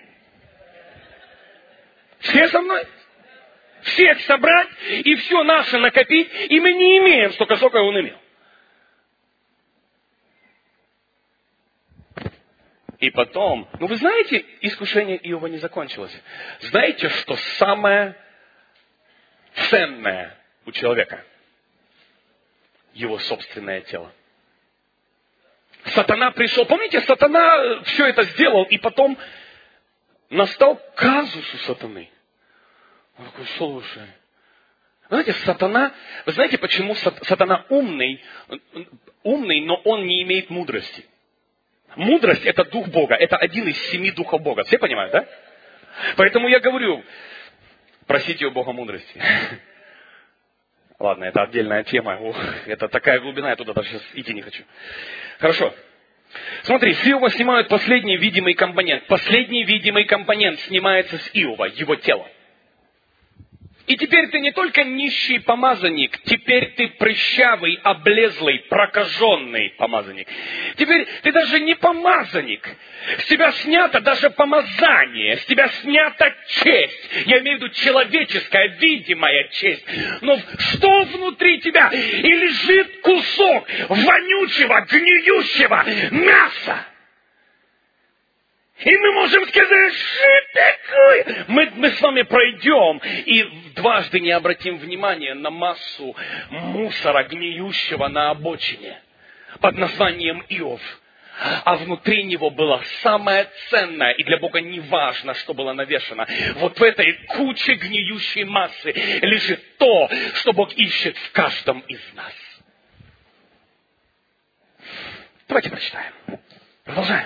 Все со мной? Всех собрать и все наше накопить, и мы не имеем столько, сколько он имел. И потом, ну вы знаете, искушение Иова не закончилось. Знаете, что самое ценное у человека? Его собственное тело. Сатана пришел. Помните, сатана все это сделал, и потом настал казус у сатаны. Он такой: слушай. Знаете, сатана, вы знаете, почему сатана умный, умный, но он не имеет мудрости? Мудрость – это дух Бога. Это один из семи духов Бога. Все понимают, да? Поэтому я говорю, просите у Бога мудрости. Ладно, это отдельная тема. Ох, это такая глубина, я туда даже сейчас идти не хочу. Хорошо. Смотри, с Иова снимают последний видимый компонент. Последний видимый компонент снимается с Иова, его тело. И теперь ты не только нищий помазанник, теперь ты прыщавый, облезлый, прокаженный помазанник. Теперь ты даже не помазанник. С тебя снято даже помазание, с тебя снята честь. Я имею в виду человеческая, видимая честь. Но что внутри тебя? И лежит кусок вонючего, гниющего мяса. И мы можем сказать, что такое? Мы, мы с вами пройдем и дважды не обратим внимания на массу мусора, гниющего на обочине под названием Иов. А внутри него было самое ценное, и для Бога не важно, что было навешано. Вот в этой куче гниющей массы лежит то, что Бог ищет в каждом из нас. Давайте прочитаем. Продолжаем.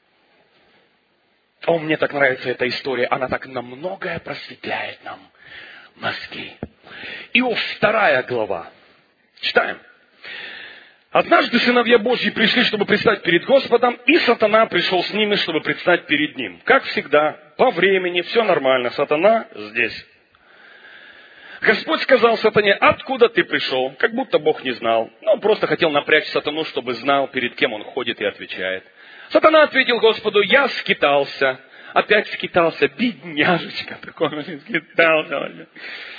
О, мне так нравится эта история. Она так на многое просветляет нам мозги. Иов, вторая глава. Читаем. Однажды сыновья Божьи пришли, чтобы предстать перед Господом, и сатана пришел с ними, чтобы предстать перед Ним. Как всегда, по времени, все нормально. Сатана здесь. Господь сказал сатане, откуда ты пришел? Как будто Бог не знал. Но он просто хотел напрячь сатану, чтобы знал, перед кем он ходит и отвечает. Сатана ответил Господу, я скитался. Опять скитался. Бедняжечка такой, он скитался.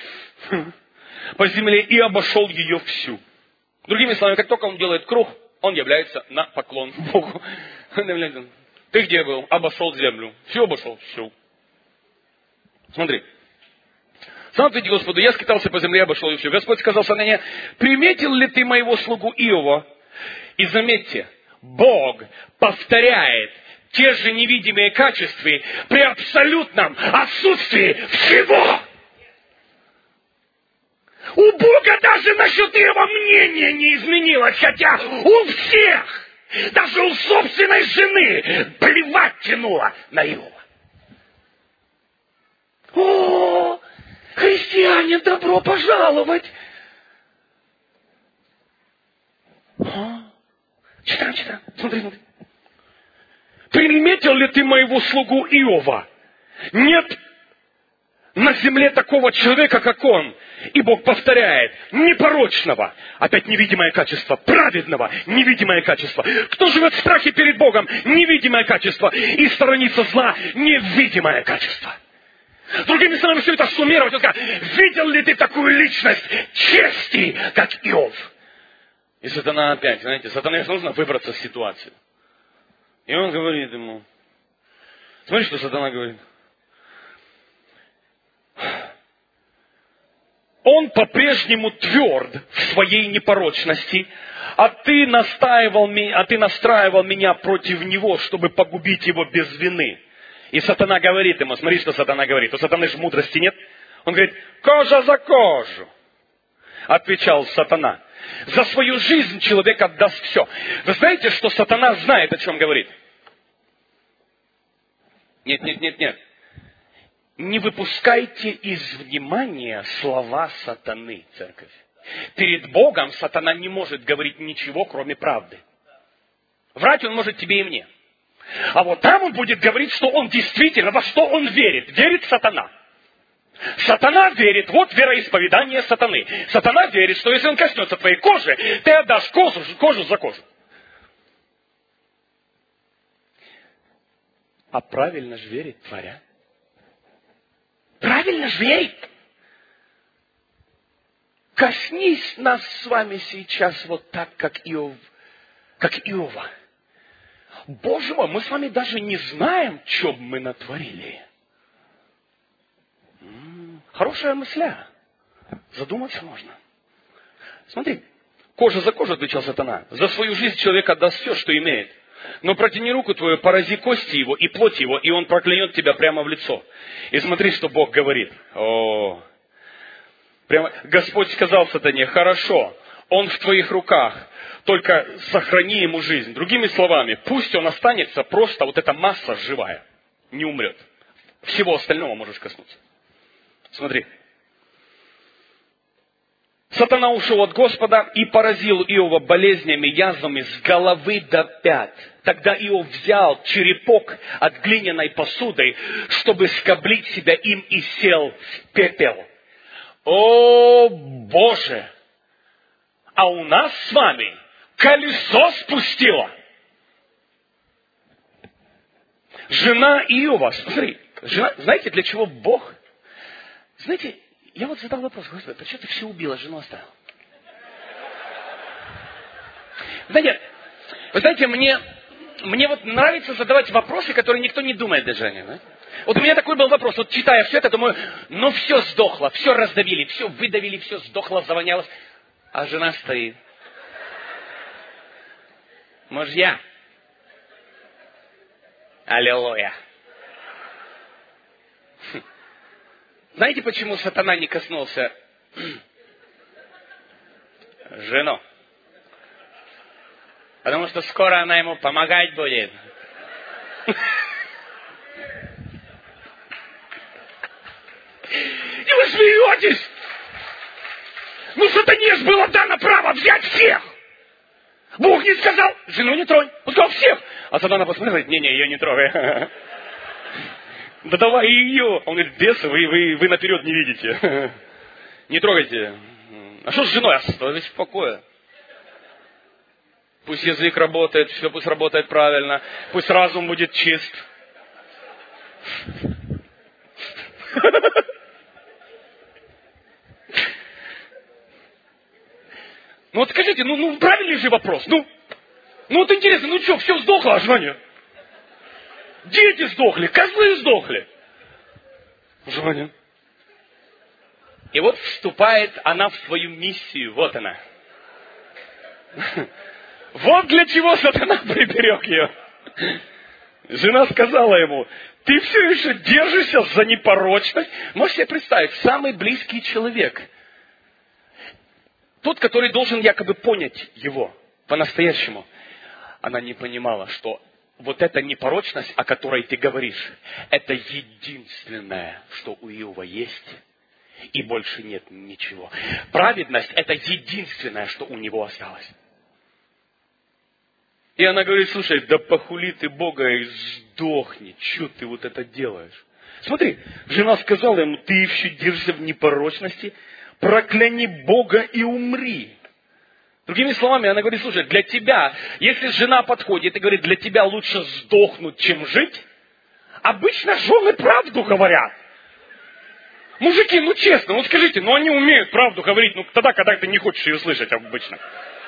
По земле и обошел ее всю. Другими словами, как только он делает круг, он является на поклон Богу. Ты где был? Обошел землю. Все обошел? Все. Смотри. Сам ответил Господу, я скитался по земле и обошел ее всю. Господь сказал сатане, приметил ли ты моего слугу Иова? И заметьте, Бог повторяет те же невидимые качества при абсолютном отсутствии всего. У Бога даже насчет его мнения не изменилось, хотя у всех, даже у собственной жены, плевать тянуло на Иова. О, христиане, добро пожаловать! О, читаем, читаем, смотри, смотри. Приметил ли ты моего слугу Иова? Нет на земле такого человека, как он. И Бог повторяет, непорочного, опять невидимое качество, праведного, невидимое качество. Кто живет в страхе перед Богом, невидимое качество. И сторонится зла, невидимое качество. Другими словами, все это суммировать, он скажет, видел ли ты такую личность чести, как Иов? И сатана опять, знаете, сатане нужно выбраться из ситуации. И он говорит ему, смотри, что сатана говорит. Он по-прежнему тверд в своей непорочности, а ты настаивал, а ты настраивал меня против него, чтобы погубить его без вины. И сатана говорит ему, смотри, что сатана говорит. У сатаны же мудрости нет. Он говорит, кожа за кожу. Отвечал сатана. За свою жизнь человек отдаст все. Вы знаете, что сатана знает, о чем говорит? Нет, нет, нет, нет. Не выпускайте из внимания слова сатаны, церковь. Перед Богом сатана не может говорить ничего, кроме правды. Врать он может тебе и мне. А вот там он будет говорить, что он действительно, во что он верит. Верит сатана. Сатана верит, вот вероисповедание сатаны. Сатана верит, что если он коснется твоей кожи, ты отдашь кожу, кожу за кожу. А правильно же верит, творя. Правильно же верит. Коснись нас с вами сейчас вот так, как Иов, как Иова. Боже мой, мы с вами даже не знаем, что мы натворили. М-м, хорошая мысля. Задуматься можно. Смотри, кожа за кожу, отвечал сатана. За свою жизнь человек отдаст все, что имеет. Но протяни руку твою, порази кости его и плоть его, и он проклянет тебя прямо в лицо. И смотри, что Бог говорит. О, прямо Господь сказал сатане, хорошо, Он в твоих руках. Только сохрани ему жизнь. Другими словами, пусть он останется просто вот эта масса живая. Не умрет. Всего остального можешь коснуться. Смотри. Сатана ушел от Господа и поразил Иова болезнями, язвами с головы до пят. Тогда Иов взял черепок от глиняной посуды, чтобы скоблить себя им, и сел в пепел. О, Боже! А у нас с вами колесо спустило. Жена Иова, смотри, жена, знаете, для чего Бог? Знаете, я вот задал вопрос: Господи, почему ты все убила, жену оставил? Знаете, вы знаете, мне, мне вот нравится задавать вопросы, которые никто не думает даже о них. Да? Вот у меня такой был вопрос, вот читая все это, думаю, ну все сдохло, все раздавили, все выдавили, все сдохло, завонялось. А жена стоит. Мужья. Аллилуйя. Знаете, почему сатана не коснулся жену? Потому что скоро она ему помогать будет. И вы смеетесь! Ну, сатане ж было дано право взять всех! Бог не сказал, жену не тронь. Он сказал всех. А сатана посмотрел, говорит, не-не, ее не трогай. Да давай ее. Он говорит, бесы, вы, вы, вы наперед не видите. Не трогайте. А что с женой? Оставайтесь в покое. Пусть язык работает, все пусть работает правильно. Пусть разум будет чист. Ну вот скажите, ну, ну правильный же вопрос. Ну, ну вот интересно, ну что, все сдохло, а жена нет? Дети сдохли, козлы сдохли. Жена нет. И вот вступает она в свою миссию. Вот она. Вот для чего сатана приберег ее. Жена сказала ему, ты все еще держишься за непорочность. Можете себе представить, самый близкий человек. Тот, который должен якобы понять его по-настоящему. Она не понимала, что вот эта непорочность, о которой ты говоришь, это единственное, что у Иова есть, и больше нет ничего. Праведность – это единственное, что у него осталось. И она говорит, слушай, да похули ты Бога и сдохни, что ты вот это делаешь? Смотри, жена сказала ему, ты еще держишься в непорочности, прокляни Бога и умри. Другими словами, она говорит, слушай, для тебя, если жена подходит и говорит, для тебя лучше сдохнуть, чем жить, обычно жены правду говорят. Мужики, ну честно, ну скажите, ну они умеют правду говорить, ну тогда, когда ты не хочешь ее слышать обычно.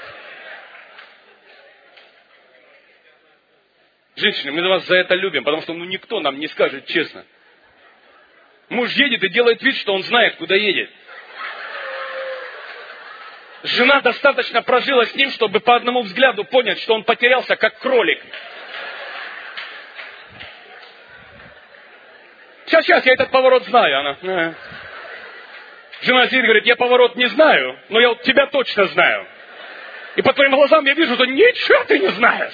Женщины, мы вас за это любим, потому что ну никто нам не скажет честно. Муж едет и делает вид, что он знает, куда едет. Жена достаточно прожила с ним, чтобы по одному взгляду понять, что он потерялся, как кролик. Сейчас, сейчас, я этот поворот знаю. Она. Жена сидит и говорит, я поворот не знаю, но я вот тебя точно знаю. И по твоим глазам я вижу, что ничего ты не знаешь.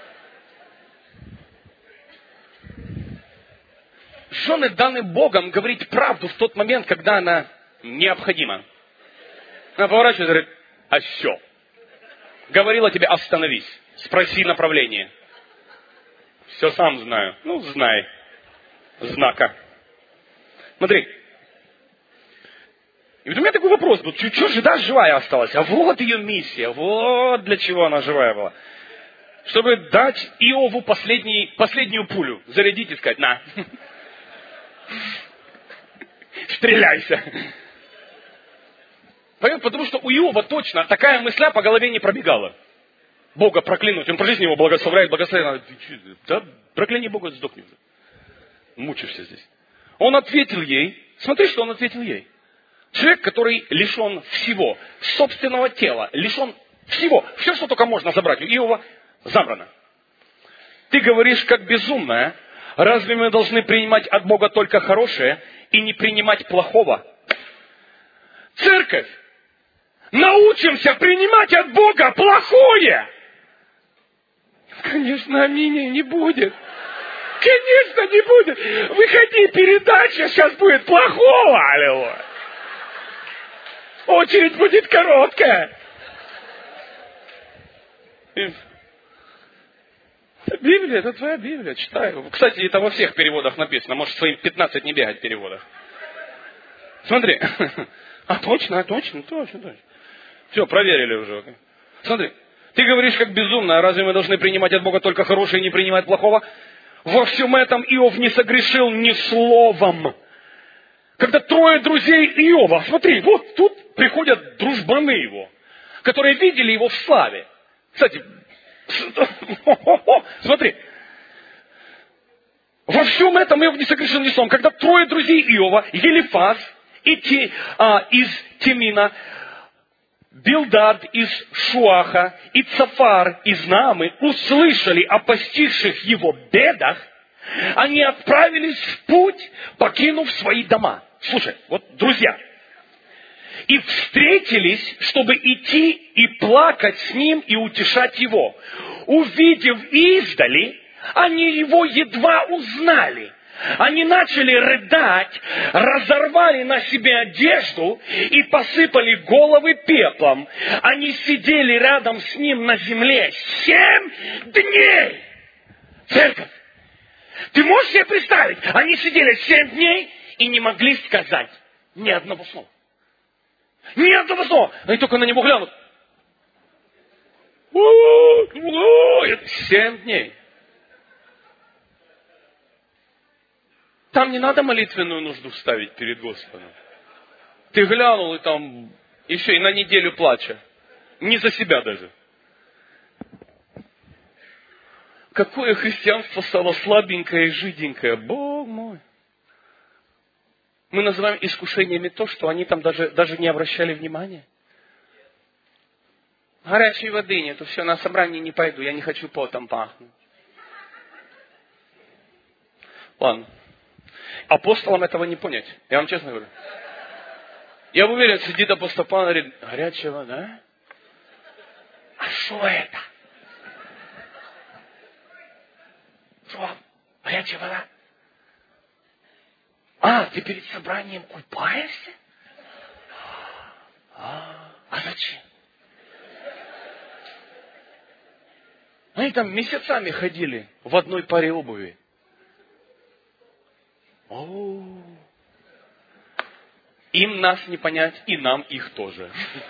Жены даны Богом говорить правду в тот момент, когда она необходима. Она поворачивается и говорит, а все. Говорила тебе, остановись. Спроси направление. Все сам знаю. Ну, знай. Знака. Смотри. И вот у меня такой вопрос был. Что же, да, живая осталась? А вот ее миссия. Вот для чего она живая была. Чтобы дать Иову последний, последнюю пулю. Зарядить и сказать, на. Стреляйся. Понятно? Потому что у Иова точно такая мысля по голове не пробегала. Бога проклянуть. Он по жизни его благословляет, благословляет. Да, прокляни Бога, сдохни уже. Мучишься здесь. Он ответил ей. Смотри, что он ответил ей. Человек, который лишен всего. Собственного тела. Лишен всего. Все, что только можно забрать. У Иова забрано. Ты говоришь, как безумная. Разве мы должны принимать от Бога только хорошее и не принимать плохого? Церковь научимся принимать от Бога плохое. Конечно, аминь не будет. Конечно, не будет. Выходи, передача сейчас будет плохого, аллилуйя. Очередь будет короткая. Это Библия, это твоя Библия, читай. Кстати, это во всех переводах написано. Может, свои пятнадцать не бегать в переводах. Смотри. А точно, а точно, точно, точно. Все, проверили уже. Смотри. Ты говоришь как безумно, а разве мы должны принимать от Бога только хорошее и не принимать плохого? Во всем этом Иов не согрешил ни словом. Когда трое друзей Иова, смотри, вот тут приходят дружбаны его, которые видели его в славе. Кстати, смотри. Во всем этом Иов не согрешил ни словом. Когда трое друзей Иова, Елифаз и Ти, а, из Темина, Билдад из Шуаха и Цафар из Наамы услышали о постигших его бедах, они отправились в путь, покинув свои дома. Слушай, вот друзья, и встретились, чтобы идти и плакать с ним и утешать его. Увидев издали, они его едва узнали. Они начали рыдать, разорвали на себе одежду и посыпали головы пеплом. Они сидели рядом с ним на земле семь дней. Церковь, ты можешь себе представить? Они сидели семь дней и не могли сказать ни одного слова. Ни одного слова. Они только на него глянут. Семь дней. Там не надо молитвенную нужду ставить перед Господом. Ты глянул и там еще и на неделю плача. Не за себя даже. Какое христианство стало слабенькое и жиденькое. Бог мой. Мы называем искушениями то, что они там даже, даже не обращали внимания. Горячей воды нету, все, на собрание не пойду, я не хочу потом пахнуть. Ладно. Апостолам этого не понять. Я вам честно говорю. Я уверен, сидит апостол Павел и говорит, горячая вода? А что это? Что? Горячая вода? А, ты перед собранием купаешься? А, а зачем? Они там месяцами ходили в одной паре обуви. О, им нас не понять, и нам их тоже.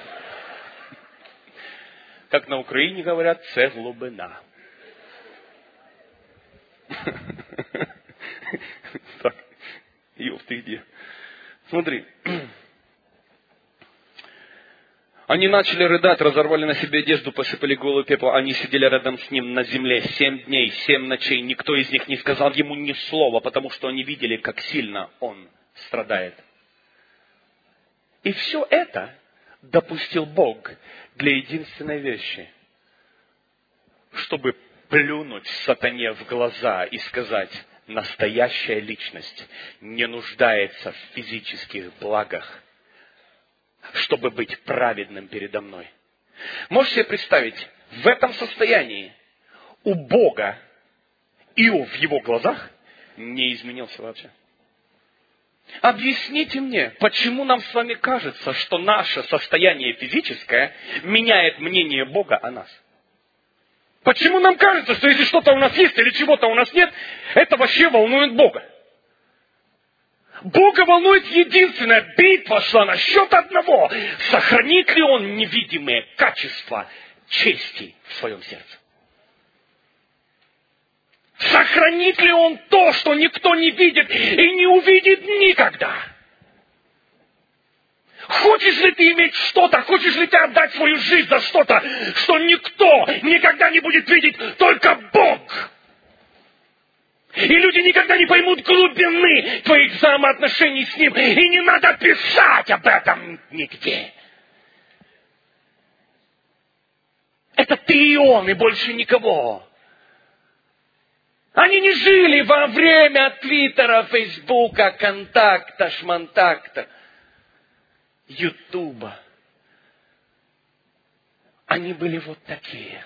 Как на Украине говорят, це глибина. Так, Иов, ты где? Смотри. Они начали рыдать, разорвали на себе одежду, посыпали голову пепла. Они сидели рядом с ним на земле семь дней, семь ночей. Никто из них не сказал ему ни слова, потому что они видели, как сильно он страдает. И все это допустил Бог для единственной вещи, чтобы плюнуть сатане в глаза и сказать, настоящая личность не нуждается в физических благах, чтобы быть праведным передо мной. Можете себе представить, в этом состоянии у Бога Иов в его глазах не изменился вообще. Объясните мне, почему нам с вами кажется, что наше состояние физическое меняет мнение Бога о нас? Почему нам кажется, что если что-то у нас есть или чего-то у нас нет, это вообще волнует Бога? Бога волнует единственная битва шла насчет одного. Сохранит ли он невидимые качества чести в своем сердце? Сохранит ли он то, что никто не видит и не увидит никогда? Хочешь ли ты иметь что-то, хочешь ли ты отдать свою жизнь за что-то, что никто никогда не будет видеть, только Бог? И люди никогда не поймут глубины твоих взаимоотношений с Ним. И не надо писать об этом нигде. Это ты и Он, и больше никого. Они не жили во время Твиттера, Фейсбука, Контакта, Шмонтакта, Ютуба. они были вот такие.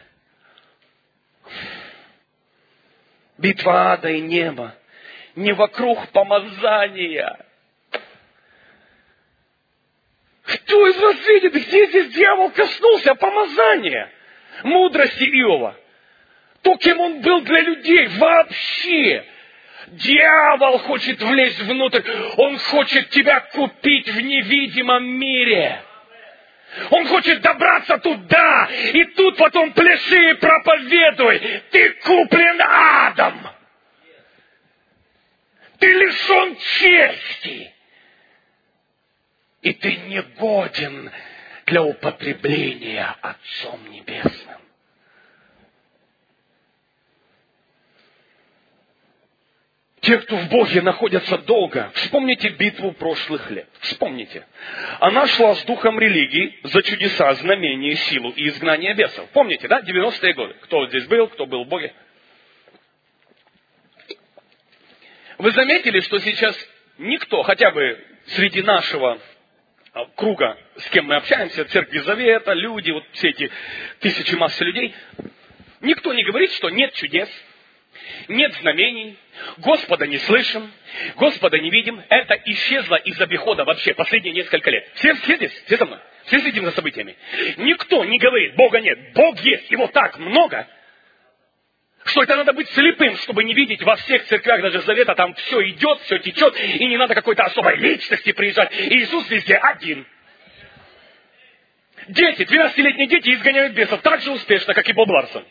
Битва ада и неба не вокруг помазания. Кто из вас видит, где здесь дьявол коснулся помазания? Мудрости Иова. То, кем он был для людей вообще. Дьявол хочет влезть внутрь. Он хочет тебя купить в невидимом мире. Он хочет добраться туда. И тут потом пляши и проповедуй. Ты куплен адом. Ты лишен чести. И ты не годен для употребления Отцом Небесным. Те, кто в Боге находятся долго, вспомните битву прошлых лет. Вспомните. Она шла с духом религии за чудеса, знамения, силу и изгнание бесов. Помните, да? девяностые годы. Кто вот здесь был, кто был в Боге? Вы заметили, что сейчас никто, хотя бы среди нашего круга, с кем мы общаемся, Церкви Завета, люди, вот все эти тысячи массы людей, никто не говорит, что нет чудес, нет знамений, Господа не слышим, Господа не видим. Это исчезло из обихода вообще последние несколько лет. Все, все здесь, все со мной, все следим за событиями. Никто не говорит, Бога нет, Бог есть, Его так много, что это надо быть слепым, чтобы не видеть во всех церквях даже Завета, там все идет, все течет, и не надо какой-то особой личности приезжать. И Иисус везде один. Дети, двенадцатилетние дети изгоняют бесов так же успешно, как и Боб Ларсон.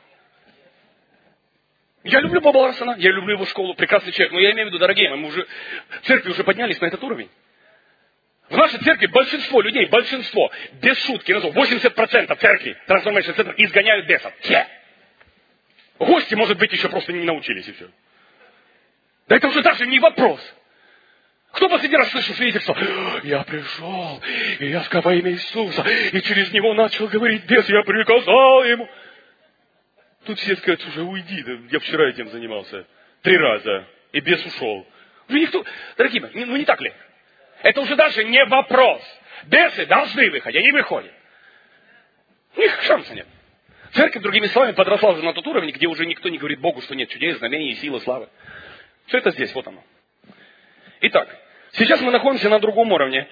Я люблю Боба Ларсона, я люблю его школу, прекрасный человек, но я имею в виду, дорогие мои, мы уже, церкви уже поднялись на этот уровень. В нашей церкви большинство людей, большинство, без шутки, назову, восемьдесят процентов церкви, Transformation Center, изгоняют бесов. Все. Гости, может быть, еще просто не научились, и все. Да это уже даже не вопрос. Кто последний раз слышал свидетельство? Я пришел, и я сказал во имя Иисуса, и через него начал говорить бес, я приказал ему. Тут все скажут, уже уйди, да, я вчера этим занимался три раза, и бес ушел. Ну, никто, дорогие мои, ну не так ли? Это уже даже не вопрос. Бесы должны выходить, они выходят. У них шанса нет. Церковь, другими словами, подросла уже на тот уровень, где уже никто не говорит Богу, что нет чудес, знамений, силы, славы. Все это здесь, вот оно. Итак, сейчас мы находимся на другом уровне.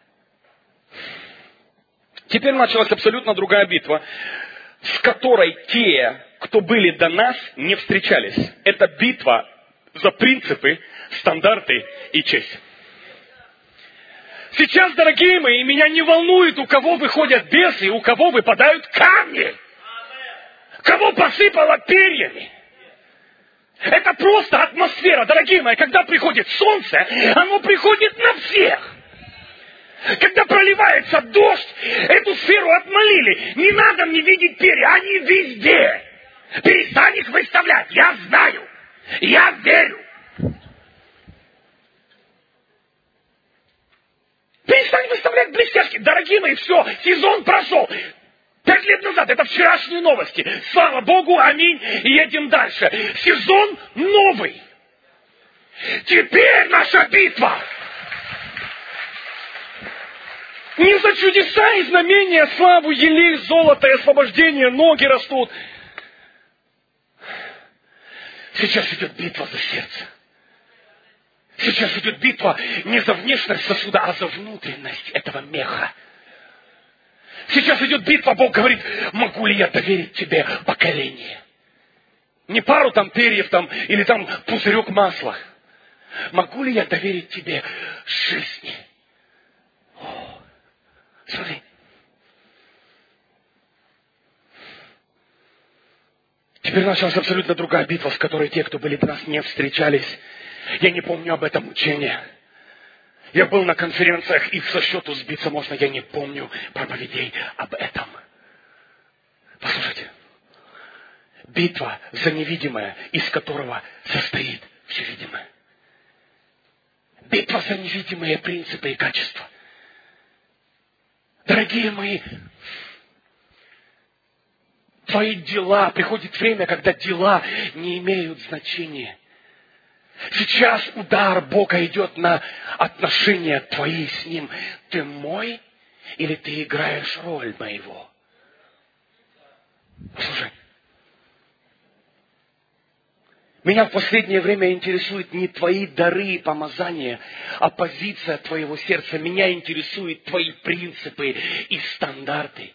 Теперь началась абсолютно другая битва, с которой те, кто были до нас, не встречались. Это битва за принципы, стандарты и честь. Сейчас, дорогие мои, меня не волнует, у кого выходят бесы, у кого выпадают камни. Кого посыпало перьями. Это просто атмосфера, дорогие мои. Когда приходит солнце, оно приходит на всех. Когда проливается дождь, эту сферу отмолили. Не надо мне видеть перья, они везде. Перестань их выставлять, я знаю. Я верю. Перестань выставлять блестяшки. Дорогие мои, все, сезон прошел. Пять лет назад, это вчерашние новости. Слава Богу, аминь, и едем дальше. Сезон новый. Теперь наша битва. Не за чудеса и знамения, славу, елей, золото и освобождение, ноги растут. Сейчас идет битва за сердце. Сейчас идет битва не за внешность сосуда, а за внутренность этого меха. Сейчас идет битва, Бог говорит, могу ли я доверить тебе поколение? Не пару там перьев там, или там пузырек масла. Могу ли я доверить тебе жизни? О, смотри. Теперь началась абсолютно другая битва, с которой те, кто были до нас, не встречались. Я не помню об этом учении. Я был на конференциях, их со счету сбиться можно, я не помню проповедей об этом. Послушайте. Битва за невидимое, из которого состоит все видимое. Битва за невидимые принципы и качества. Дорогие мои, твои дела, приходит время, когда дела не имеют значения. Сейчас удар Бога идет на отношения твои с Ним. Ты мой или ты играешь роль моего? Послушай. Меня в последнее время интересуют не твои дары и помазания, а позиция твоего сердца. Меня интересуют твои принципы и стандарты.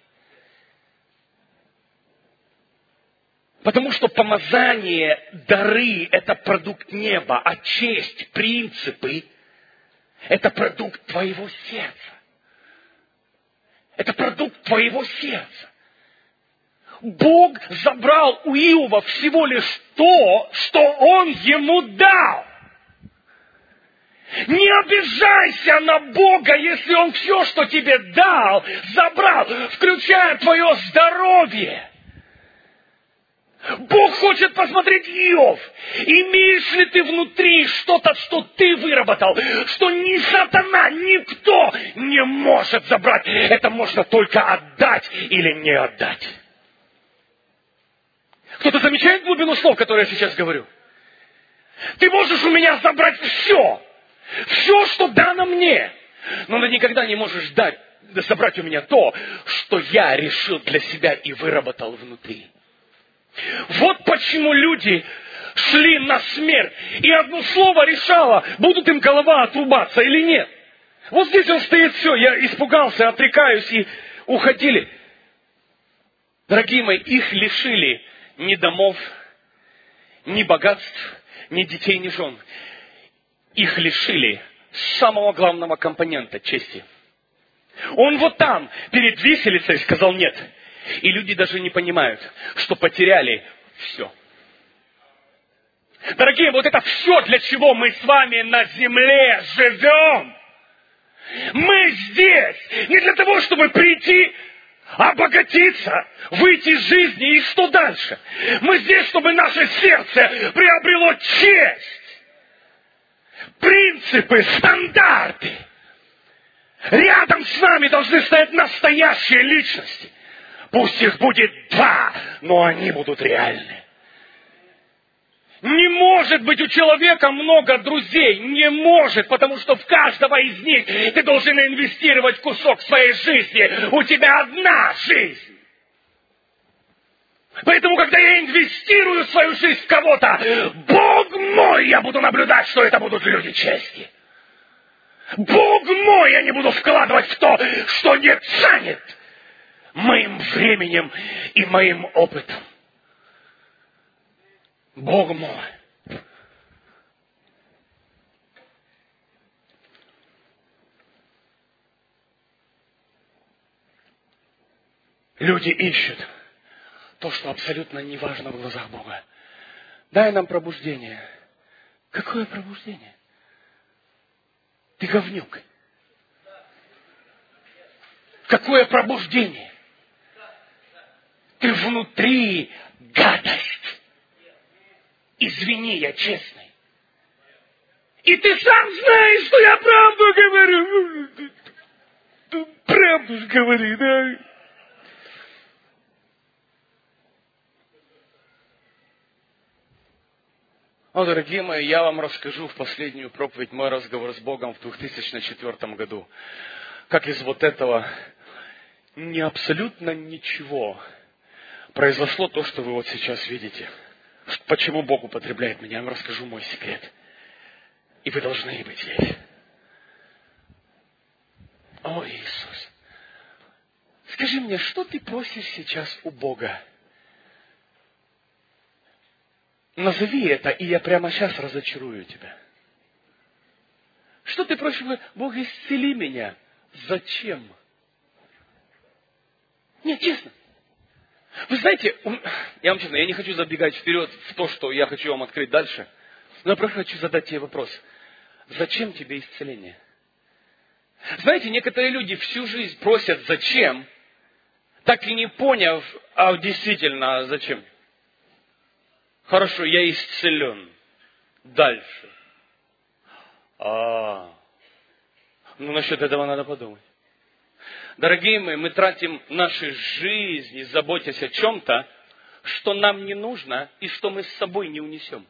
Потому что помазание, дары – это продукт неба, а честь, принципы – это продукт твоего сердца. Это продукт твоего сердца. Бог забрал у Иова всего лишь то, что Он ему дал. Не обижайся на Бога, если Он все, что тебе дал, забрал, включая твое здоровье. Бог хочет посмотреть, Иов, имеешь ли ты внутри что-то, что ты выработал, что ни сатана, никто не может забрать. Это можно только отдать или не отдать. Кто-то замечает глубину слов, которые я сейчас говорю? Ты можешь у меня забрать все. Все, что дано мне. Но ты никогда не можешь дать, забрать у меня то, что я решил для себя и выработал внутри. Вот почему люди шли на смерть. И одно слово решало, будут им голова отрубаться или нет. Вот здесь он стоит, все, я испугался, отрекаюсь, и уходили. Дорогие мои, их лишили ни домов, ни богатств, ни детей, ни жен. Их лишили самого главного компонента чести. Он вот там, перед виселицей, сказал нет. И люди даже не понимают, что потеряли все. Дорогие, вот это все, для чего мы с вами на земле живем. Мы здесь не для того, чтобы прийти, обогатиться, выйти из жизни и что дальше? Мы здесь, чтобы наше сердце приобрело честь, принципы, стандарты. Рядом с нами должны стоять настоящие личности. Пусть их будет два, но они будут реальны. Не может быть у человека много друзей. Не может, потому что в каждого из них ты должен инвестировать кусок своей жизни. У тебя одна жизнь. Поэтому, когда я инвестирую свою жизнь в кого-то, Бог мой, я буду наблюдать, что это будут люди чести. Бог мой, я не буду вкладывать в то, что не ценит моим временем и моим опытом. Бог мой. Люди ищут то, что абсолютно не важно в глазах Бога. Дай нам пробуждение. Какое пробуждение? Ты говнюк. Какое пробуждение? Ты внутри гадость. Извини, я честный. И ты сам знаешь, что я правду говорю. Ты правду же говори, да? О, дорогие мои, я вам расскажу в последнюю проповедь мой разговор с Богом в две тысячи четвёртом году. Как из вот этого не абсолютно ничего произошло то, что вы вот сейчас видите. Почему Бог употребляет меня? Я вам расскажу мой секрет. И вы должны быть здесь. О, Иисус. Скажи мне, что ты просишь сейчас у Бога? Назови это, и я прямо сейчас разочарую тебя. Что ты просишь? Бог, исцели меня. Зачем? Нет, честно. Вы знаете, я вам честно, я не хочу забегать вперед в то, что я хочу вам открыть дальше. Но я просто хочу задать тебе вопрос. Зачем тебе исцеление? Знаете, некоторые люди всю жизнь просят «зачем?», так и не поняв, а действительно зачем. Хорошо, я исцелен. Дальше. А, ну насчет этого надо подумать. Дорогие мои, мы тратим наши жизни, заботясь о чем-то, что нам не нужно и что мы с собой не унесем.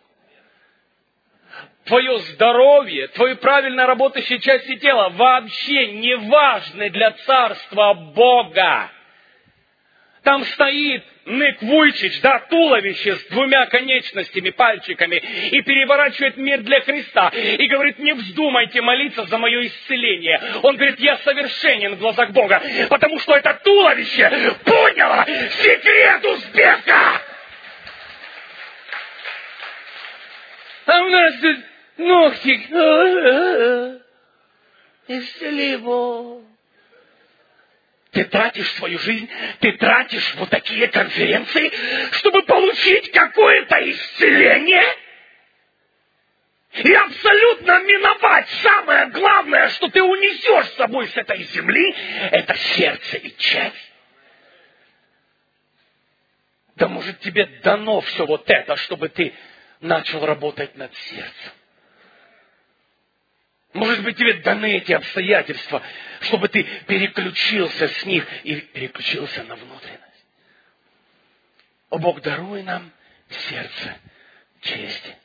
Твое здоровье, твои правильно работающие части тела вообще не важны для Царства Бога. Там стоит Ник Вуйчич, да, туловище с двумя конечностями, пальчиками, и переворачивает мир для Христа, и говорит, не вздумайте молиться за мое исцеление. Он говорит, я совершенен в глазах Бога, потому что это туловище поняло секрет успеха. А у нас тут ногти. Исцели его. Ты тратишь свою жизнь, ты тратишь вот такие конференции, чтобы получить какое-то исцеление и абсолютно миновать самое главное, что ты унесешь с собой с этой земли, это сердце и честь. Да может тебе дано все вот это, чтобы ты начал работать над сердцем. Может быть, тебе даны эти обстоятельства, чтобы ты переключился с них и переключился на внутренность. О, Бог, даруй нам сердце чести.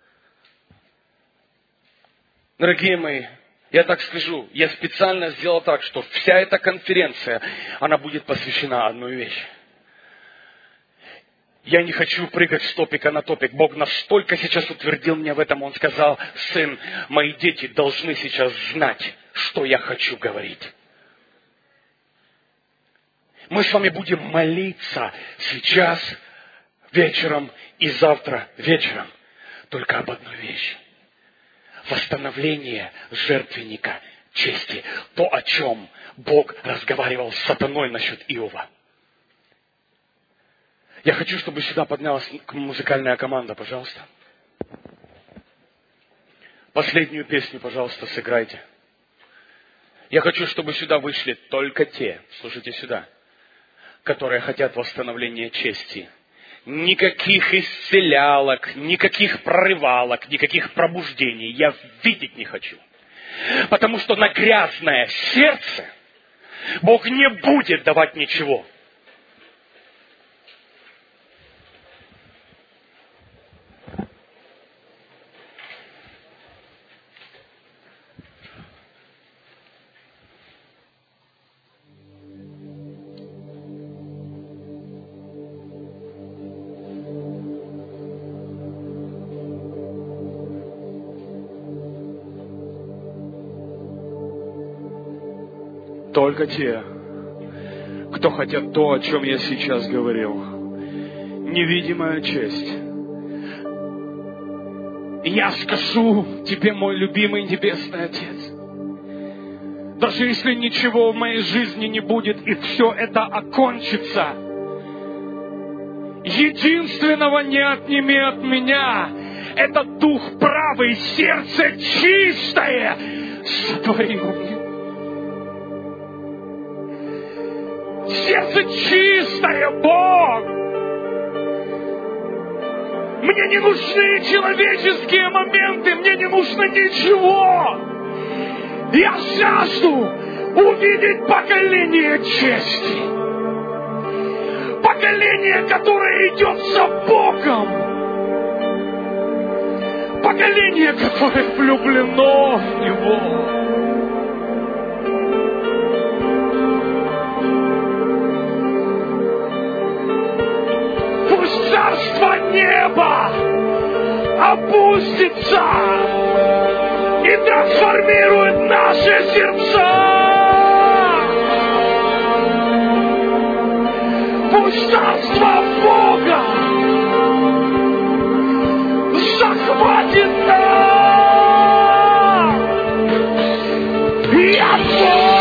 Дорогие мои, я так скажу, я специально сделал так, что вся эта конференция, она будет посвящена одной вещи. Я не хочу прыгать с топика на топик. Бог настолько сейчас утвердил меня в этом. Он сказал, сын, мои дети должны сейчас знать, что я хочу говорить. Мы с вами будем молиться сейчас, вечером и завтра вечером. Только об одной вещи. Восстановление жертвенника чести. То, о чем Бог разговаривал с сатаной насчет Иова. Я хочу, чтобы сюда поднялась музыкальная команда, пожалуйста. Последнюю песню, пожалуйста, сыграйте. Я хочу, чтобы сюда вышли только те, слушайте сюда, которые хотят восстановления чести. Никаких исцелялок, никаких прорывалок, никаких пробуждений я видеть не хочу. Потому что на грязное сердце Бог не будет давать ничего. Только те, кто хотят то, о чем я сейчас говорил. Невидимая честь. И я скажу тебе, мой любимый Небесный Отец, даже если ничего в моей жизни не будет, и все это окончится, единственного не отними от меня, это дух правый, сердце чистое, сотвори у меня. Сердце чистое, Бог! Мне не нужны человеческие моменты, мне не нужно ничего. Я жажду увидеть поколение чести. Поколение, которое идет за Богом. Поколение, которое влюблено в Него. Царство неба опустится и трансформирует наши сердца. Пусть царство Бога захватит нас. Я твой.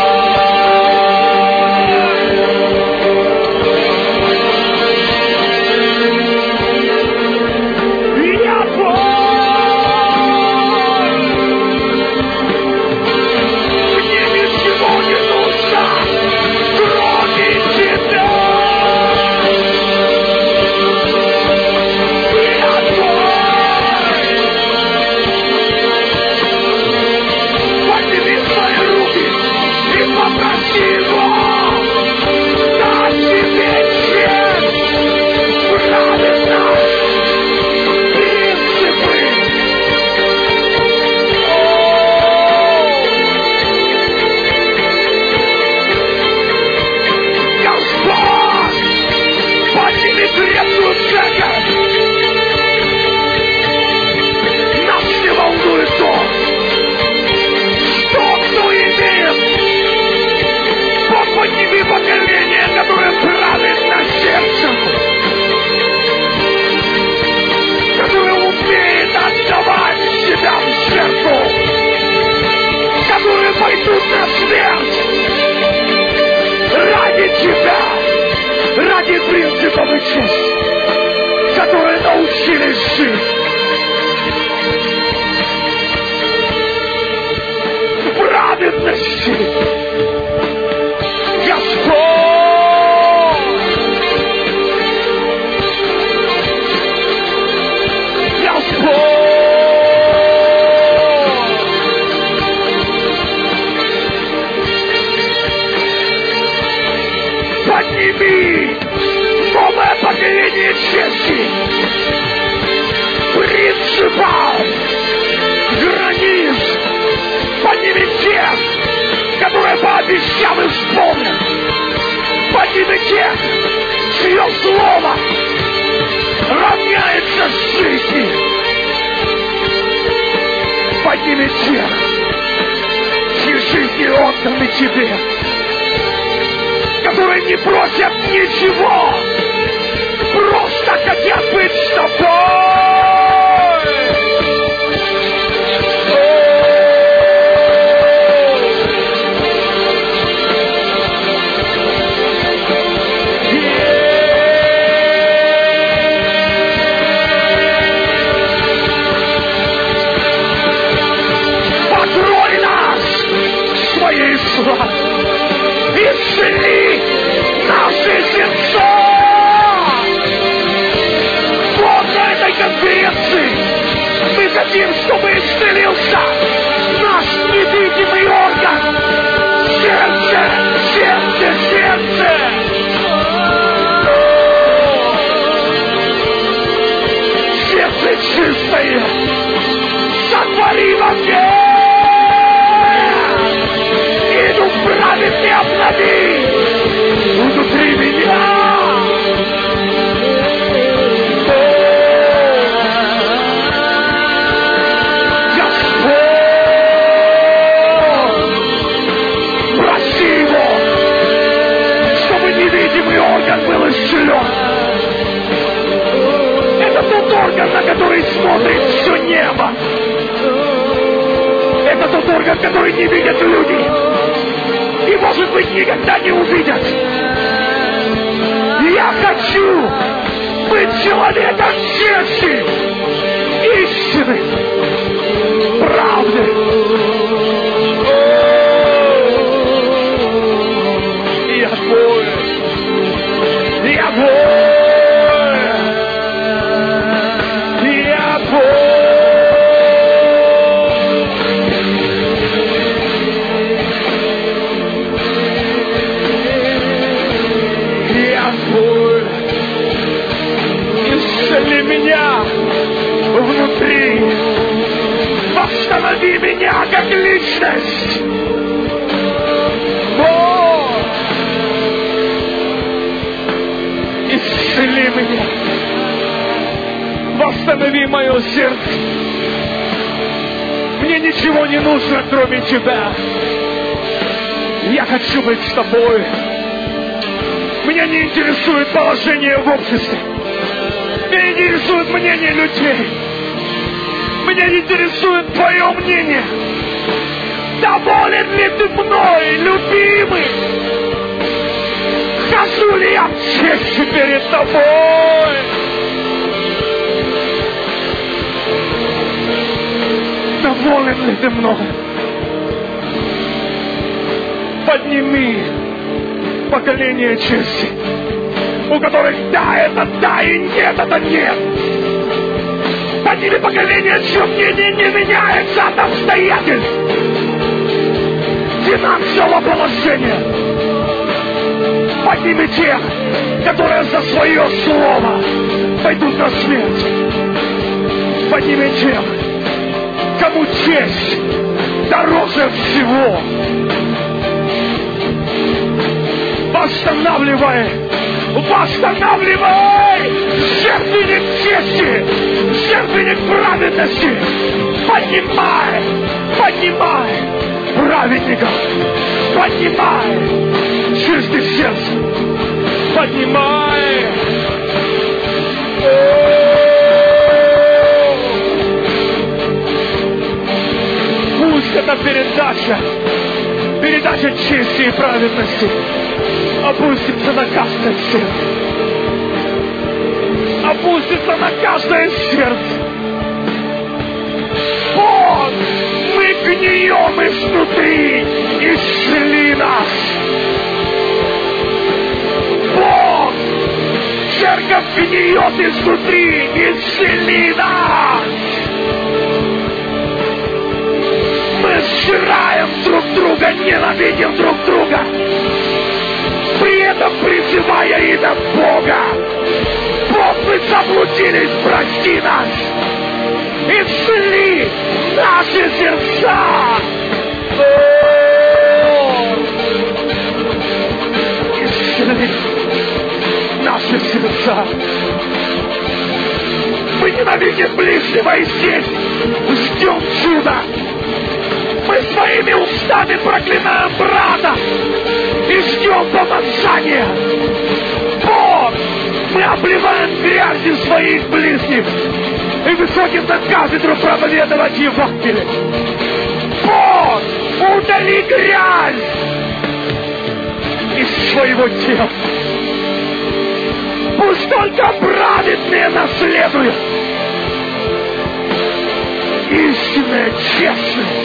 принципам и чести, которые научились жить в праведности. Господь, Господь, подними новое поколение чести, принципов, границ, подними тех, которые пообещал исполнить, подними тех, чье слово равняется жизни, подними тех, чьи жизни отданы тебе, которые не просят ничего, просто хотят быть с тобой. Покрой нас своей славой. Исцели наши сердца! Вот на этой конференции мы хотим, чтобы исцелился наш невидимый орган. Сердце, сердце, сердце! Сердце чистое! Сотвори во мне! Праведный обнови внутри меня. Господь, проси Его, чтобы невидимый орган был исцелен. Это тот орган, на который смотрит все небо. Это тот орган, который не видят люди. И, может быть, никогда не увидят. Я хочу быть человеком чести, истины, правды. Я твой, я твой, я твой. Исцели меня внутри, восстанови меня как личность. О! Исцели меня, восстанови мое сердце. Мне ничего не нужно, кроме тебя. Я хочу быть с тобой. Меня не интересует положение в обществе. Меня не интересует мнение людей. Меня не интересует твое мнение. Доволен ли ты мной, любимый? Хожу ли я в чести перед тобой? Доволен ли ты мной? Подними поколение чести, у которых да, это да, и нет, это нет. Подними поколение, чье мнение не меняется от обстоятельств, финансового положения. Подними тех, которые за свое слово пойдут на смерть. Подними тех, кому честь дороже всего. Восстанавливай, восстанавливай жертвенник чести, жертвенник праведности. Поднимай, поднимай праведников, поднимай чистых сердце, поднимай. Пусть эта передача, передача чести и праведности опустится на каждое сердце. опустится на каждое сердце. Бог, мы гнием изнутри, исцели нас. Бог, церковь гниет изнутри, исцели нас. Мы сжираем друг друга, ненавидим друг друга, при этом призывая имя Бога. Бог, мы заблудились, прости нас. Исцели наши сердца. Исцели наши сердца. Мы ненавидим ближнего и здесь ждем чуда. Мы своими устами проклинаем брата и ждем помазания. Бог, мы обливаем грязью своих близких и выходим на кафедру проповедовать Евангелие. Бог, удали грязь из своего тела. Пусть только праведные наследуют истинное, честное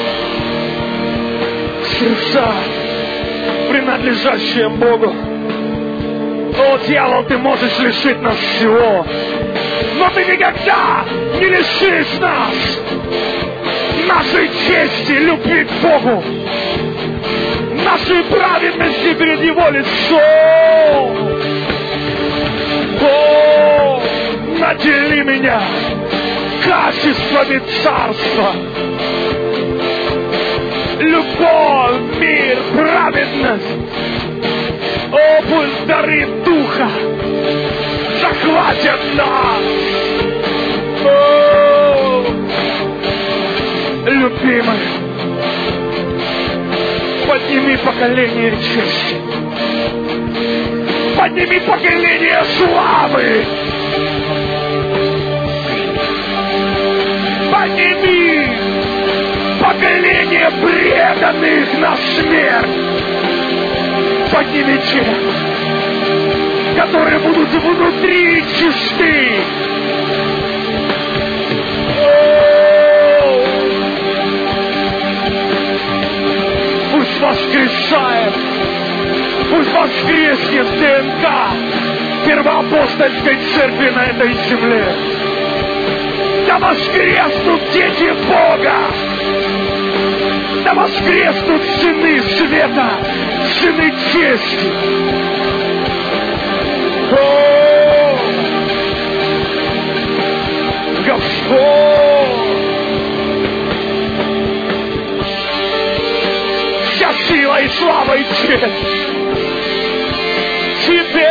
сердца, принадлежащие Богу. О, дьявол, ты можешь лишить нас всего, но ты никогда не лишишь нас нашей чести, любви к Богу, нашей праведности перед Его лицом. О, надели меня качествами царства. Любовь, мир, праведность. О, пусть дары Духа захватят нас. О, любимый, подними поколение чести. Подними поколение славы. Подними поколение преданных на смерть. Подними тех, которые будут внутри чисты. О-о-о! Пусть воскресает, пусть воскреснет ДНК первоапостольской церкви на этой земле. Да воскреснут дети Бога. Да воскреснут сыны света, сыны чести. О, Господь, вся сила и слава и честь Тебе.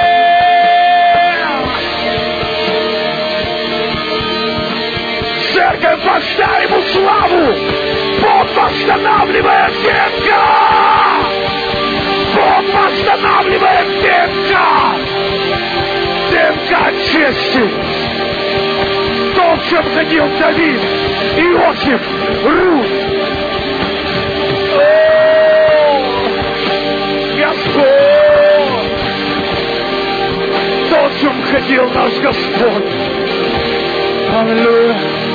Церковь, воздай Ему славу. Бог восстанавливает ДНК! Бог восстанавливает ДНК! ДНК чести! То, в чем ходил Давид, Иосиф, Рут. О, Господь! То, в чем ходил наш Господь. Аллилуйя!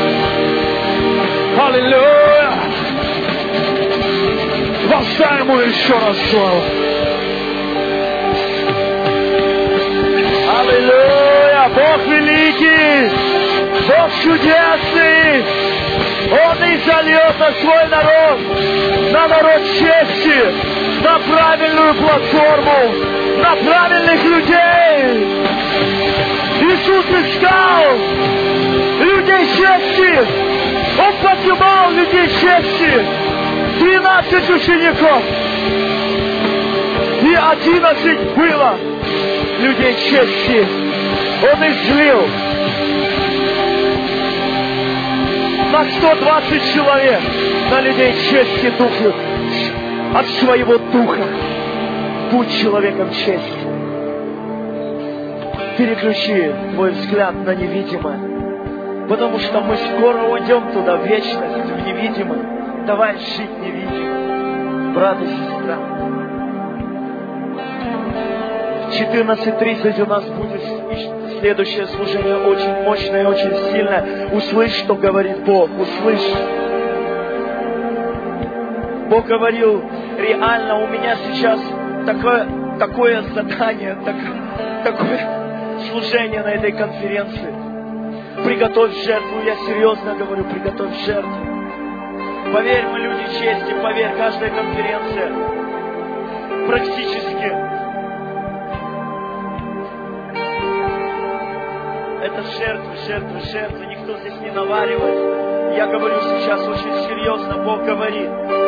Аллилуйя! Воздай Ему еще раз славу. Аллилуйя! Бог великий! Бог чудесный! Он изольет на свой народ, на народ чести, на правильную платформу, на правильных людей. Иисус искал людей чести. Он поднимал людей чести. Двенадцать учеников. И одиннадцать было людей чести. Он излил на сто двадцать человек, на людей чести духу, от своего духа. Будь человеком чести. Переключи твой взгляд на невидимое, потому что мы скоро уйдем туда, в вечность, в невидимое. Давай жить невидимо, брат и сестра. четырнадцать тридцать у нас будет следующее служение, очень мощное, очень сильное. Услышь, что говорит Бог, услышь. Бог говорил, реально у меня сейчас такое, такое задание, так, такое служение на этой конференции. Приготовь жертву, я серьезно говорю, приготовь жертву. Поверь, мы люди чести, поверь, каждая конференция практически это жертва, жертва, жертва, никто здесь не наваривает. Я говорю сейчас очень серьезно, Бог говорит.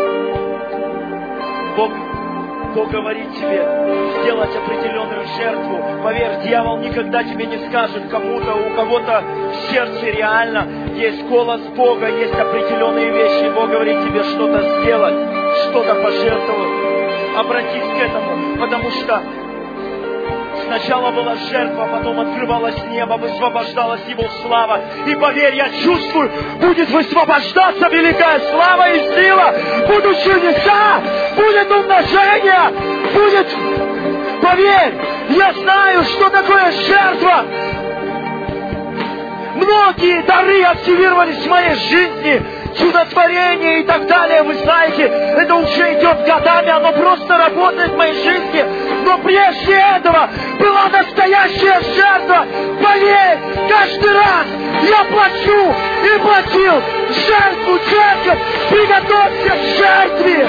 Бог, Бог говорит тебе сделать определенную жертву. Поверь, дьявол никогда тебе не скажет кому-то, у кого-то в сердце реально есть голос Бога, есть определенные вещи. Бог говорит тебе что-то сделать, что-то пожертвовать. Обратись к этому, потому что сначала была жертва, потом открывалось небо, высвобождалась Его слава. И поверь, я чувствую, будет высвобождаться великая слава и сила. Будут чудеса, будет умножение, будет... Поверь, я знаю, что такое жертва. Многие дары активировались в моей жизни, чудотворение и так далее, вы знаете, это уже идет годами, оно просто работает в моей жизни. Но прежде этого была настоящая жертва. Поверь, каждый раз я плачу и платил жертву, церковь, приготовься к жертве.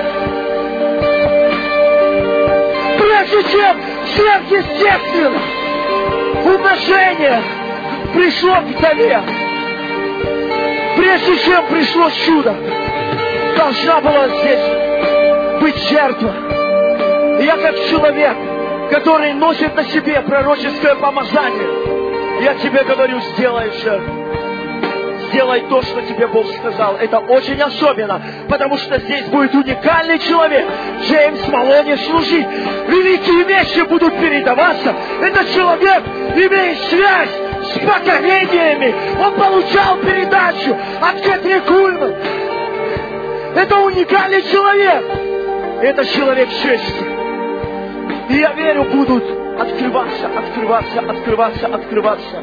Прежде чем сверхъестественно умножение пришло к вдове, прежде чем пришло чудо, должна была здесь быть жертва. И я как человек, который носит на себе пророческое помазание, я тебе говорю, сделай жертву. Сделай то, что тебе Бог сказал. Это очень особенно, потому что здесь будет уникальный человек, Джеймс Малони, служить. Великие вещи будут передаваться. Этот человек имеет связь с поколениями. Он получал передачу от Кэтрин Кульман. Это уникальный человек. Это человек чести. И я верю, будут открываться, открываться, открываться, открываться.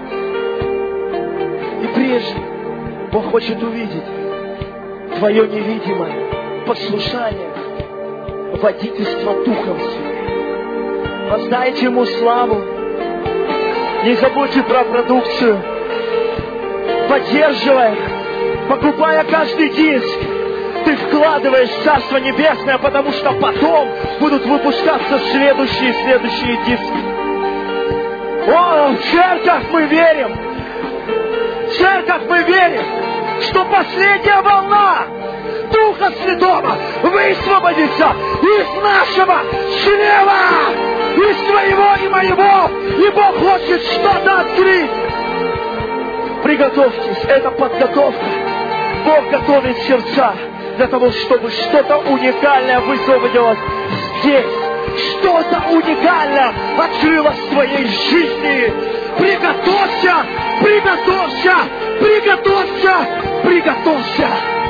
И прежде Бог хочет увидеть твое невидимое послушание, водительство Духом Святым. Воздайте Ему славу. Не забудьте про продукцию. Поддерживая, покупая каждый диск, ты вкладываешь в Царство Небесное, потому что потом будут выпускаться следующие и следующие диски. О, в церковь мы верим! В церковь мы верим, что последняя волна Духа Святого высвободится из нашего чрева, из твоего и моего, и Бог хочет что-то открыть. Приготовьтесь, это подготовка. Бог готовит сердца для того, чтобы что-то уникальное высвободилось здесь. Что-то уникальное открылось в твоей жизни. Приготовься, приготовься, приготовься, приготовься.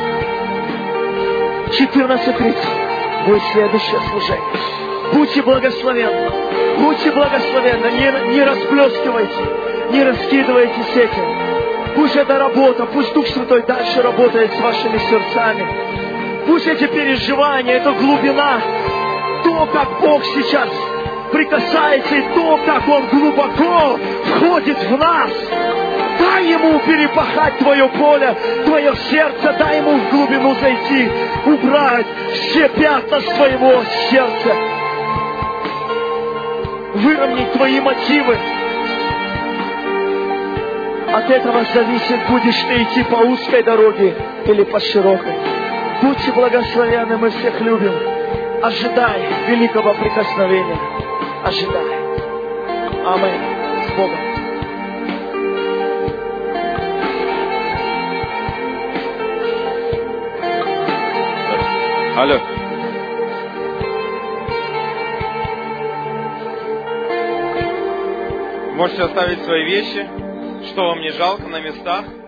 четырнадцать тридцать будет следующее служение. Будьте благословенны, будьте благословенны, не, не расплескивайте, не раскидывайтесь этим. Пусть эта работа, пусть Дух Святой дальше работает с вашими сердцами. Пусть эти переживания, эта глубина, то, как Бог сейчас прикасается, и то, как Он глубоко входит в нас. Дай Ему перепахать твое поле, твое сердце, дай Ему в глубину зайти, убрать все пятна своего сердца, выровнять твои мотивы. От этого зависит, будешь ты идти по узкой дороге или по широкой. Будьте благословенны, мы всех любим. Ожидай великого прикосновения. Ожидай. Аминь. С Богом. Алло. Можете оставить свои вещи, что вам не жалко, на местах.